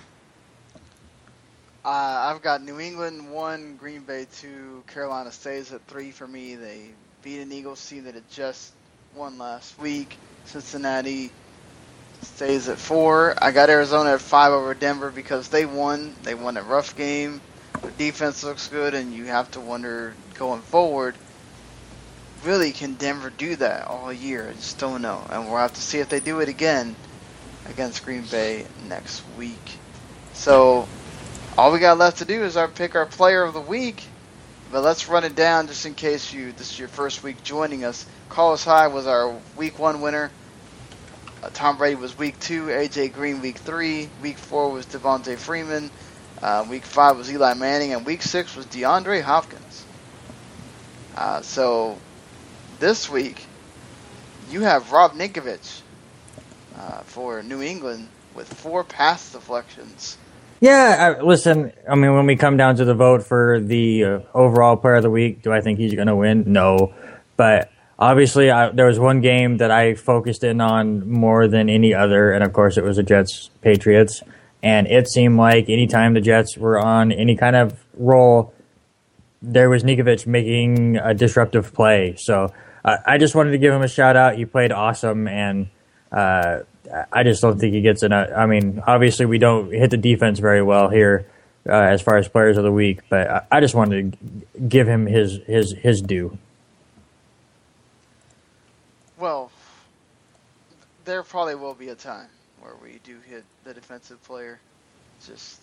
Uh, I've got New England one, Green Bay two, Carolina stays at three for me. They beat an Eagles team that had just won last week. Cincinnati stays at four. I got Arizona at five over Denver because they won. They won a rough game. Their defense looks good, and you have to wonder going forward, really, can Denver do that all year? I just don't know. And we'll have to see if they do it again against Green Bay next week. So all we got left to do is our pick our player of the week. But let's run it down just in case you this is your first week joining us. Carlos Hyde was our week one winner. Uh, Tom Brady was week two. A J Green week three. Week four was Devontae Freeman. Uh, week five was Eli Manning. And week six was DeAndre Hopkins. Uh, so this week you have Rob Ninkovich uh, for New England with four pass deflections. Yeah, I, listen, I mean, when we come down to the vote for the uh, overall player of the week, do I think he's going to win? No. But obviously, I, there was one game that I focused in on more than any other, and of course, it was the Jets-Patriots. And it seemed like anytime the Jets were on any kind of roll, there was Nikovic making a disruptive play. So uh, I just wanted to give him a shout-out. He played awesome, and uh, I just don't think he gets enough. I mean, obviously, we don't hit the defense very well here uh, as far as players of the week, but I, I just wanted to give him his, his, his due. Well, there probably will be a time where we do hit the defensive player. Just,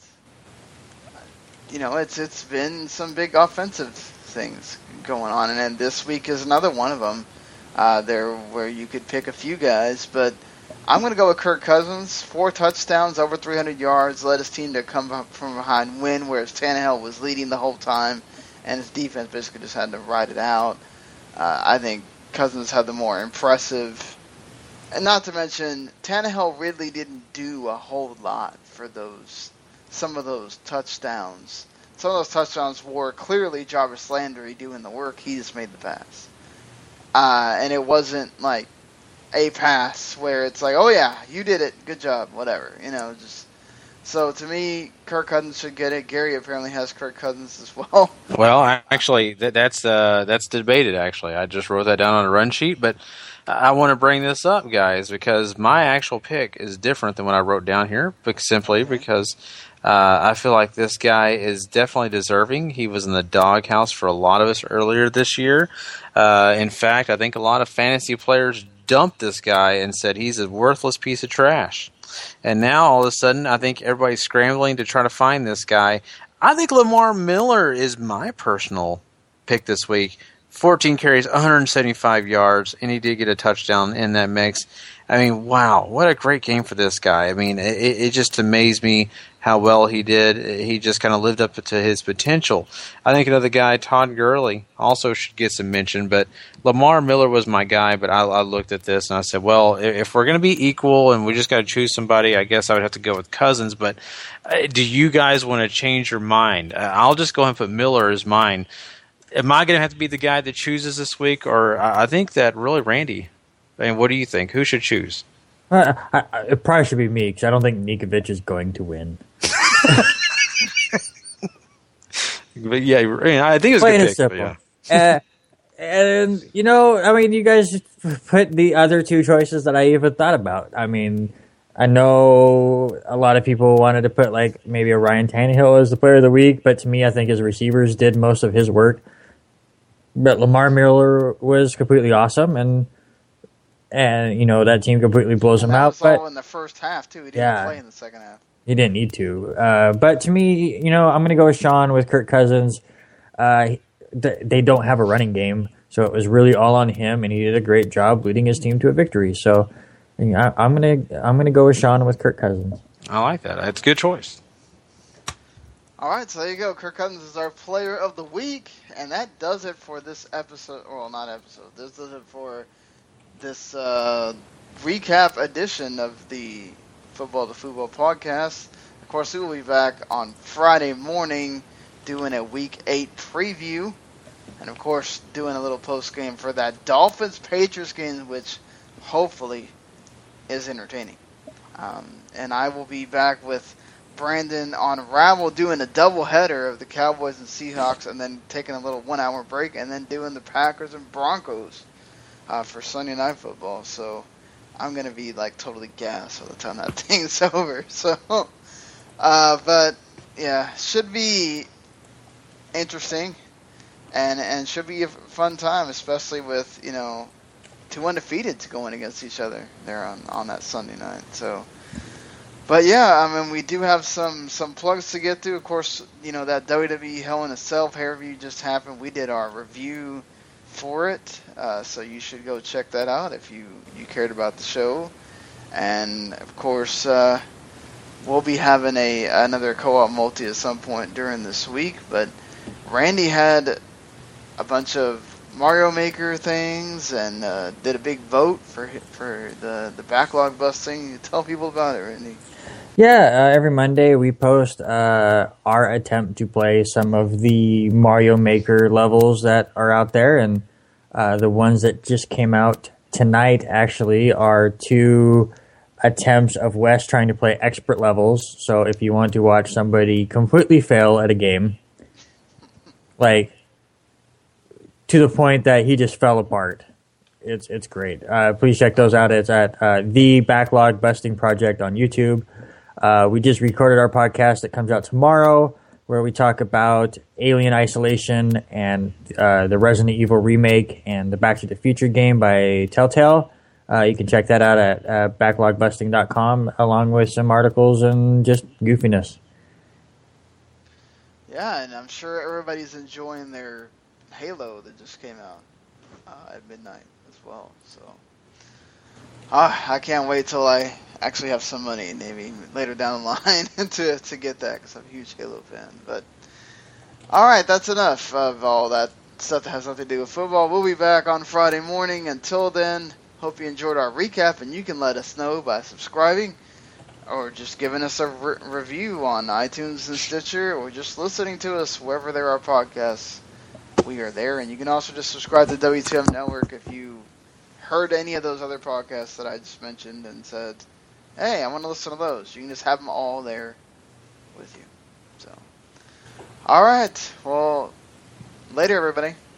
you know, it's it's been some big offensive things going on, and then this week is another one of them. Uh, there where you could pick a few guys, but I'm going to go with Kirk Cousins. Four touchdowns, over three hundred yards, led his team to come up from behind, win, whereas Tannehill was leading the whole time, and his defense basically just had to ride it out. Uh, I think Cousins had the more impressive. And not to mention, Tannehill really didn't do a whole lot for those, some of those touchdowns. Some of those touchdowns were clearly Jarvis Landry doing the work. He just made the pass. Uh, and it wasn't like a pass where it's like, oh yeah, you did it, good job, whatever. You know, just so to me, Kirk Cousins should get it. Gary apparently has Kirk Cousins as well. Well, I, actually, that, that's uh, that's debated. Actually, I just wrote that down on a run sheet, but I want to bring this up, guys, because my actual pick is different than what I wrote down here, but simply because uh, I feel like this guy is definitely deserving. He was in the doghouse for a lot of us earlier this year. Uh, in fact, I think a lot of fantasy players dumped this guy and said he's a worthless piece of trash. And now, all of a sudden, I think everybody's scrambling to try to find this guy. I think Lamar Miller is my personal pick this week. fourteen carries, one hundred seventy-five yards, and he did get a touchdown in that mix. I mean, wow, what a great game for this guy. I mean, it, it just amazed me how well he did. He just kind of lived up to his potential. I think another guy, Todd Gurley, also should get some mention, but Lamar Miller was my guy, but I, I looked at this and I said, well, if we're going to be equal and we just got to choose somebody, I guess I would have to go with Cousins, but uh, do you guys want to change your mind? Uh, I'll just go ahead and put Miller as mine. Am I going to have to be the guy that chooses this week, or I think that really Randy? I mean, what do you think? Who should choose? Uh, I, I, it probably should be me because I don't think Nikovic is going to win. But yeah, I think it's plain good and pick, simple. Yeah. uh, and you know, I mean, you guys put the other two choices that I even thought about. I mean, I know a lot of people wanted to put like maybe a Ryan Tannehill as the player of the week, but to me, I think his receivers did most of his work. But Lamar Miller was completely awesome, and and you know that team completely blows him that out. Was but all in the first half too. He didn't yeah, play in the second half. He didn't need to. Uh, but to me, you know, I'm going to go with Sean with Kirk Cousins. Uh, th- they don't have a running game, so it was really all on him, and he did a great job leading his team to a victory. So you know, I, I'm going to I'm going to go with Sean with Kirk Cousins. I like that. That's a good choice. All right, so there you go. Kirk Cousins is our player of the week, and that does it for this episode. Well, not episode. This does it for this uh, recap edition of the Football to Football podcast. Of course, we will be back on Friday morning doing a Week eight preview, and of course, doing a little post game for that Dolphins-Patriots game, which hopefully is entertaining. Um, and I will be back with Brandon on Ravel doing a doubleheader of the Cowboys and Seahawks, and then taking a little one-hour break, and then doing the Packers and Broncos uh, for Sunday Night Football. So I'm going to be like totally gassed by the time that thing's over. So, uh, but yeah, should be interesting, and and should be a fun time, especially with, you know, two undefeateds going against each other there on, on that Sunday night. So, but yeah, I mean, we do have some, some plugs to get to. Of course, you know, that W W E Hell in a Cell pay-per-view just happened. We did our review for it, uh, so you should go check that out if you, you cared about the show. And of course, uh, we'll be having a another co-op multi at some point during this week. But Randy had a bunch of Mario Maker things and uh, did a big vote for for the the backlog busting. You tell people about it, Randy. Yeah, uh, every Monday we post uh, our attempt to play some of the Mario Maker levels that are out there, and Uh, the ones that just came out tonight, actually, are two attempts of Wes trying to play expert levels. So if you want to watch somebody completely fail at a game, like to the point that he just fell apart, it's it's great. Uh, please check those out. It's at uh, the Backlog Busting Project on YouTube. Uh, we just recorded our podcast that comes out tomorrow, where we talk about Alien Isolation and uh, the Resident Evil remake and the Back to the Future game by Telltale. Uh, you can check that out at uh, backlog busting dot com, along with some articles and just goofiness. Yeah, and I'm sure everybody's enjoying their Halo that just came out uh, at midnight as well. So uh, I can't wait till I actually have some money, maybe later down the line, to to get that, because I'm a huge Halo fan. But all right, that's enough of all that stuff that has nothing to do with football. We'll be back on Friday morning. Until then, hope you enjoyed our recap, and you can let us know by subscribing or just giving us a re- review on iTunes and Stitcher, or just listening to us wherever there are podcasts. We are there, and you can also just subscribe to W T M Network if you heard any of those other podcasts that I just mentioned and said, hey, I want to listen to those. You can just have them all there with you. So, all right. Well, later, everybody.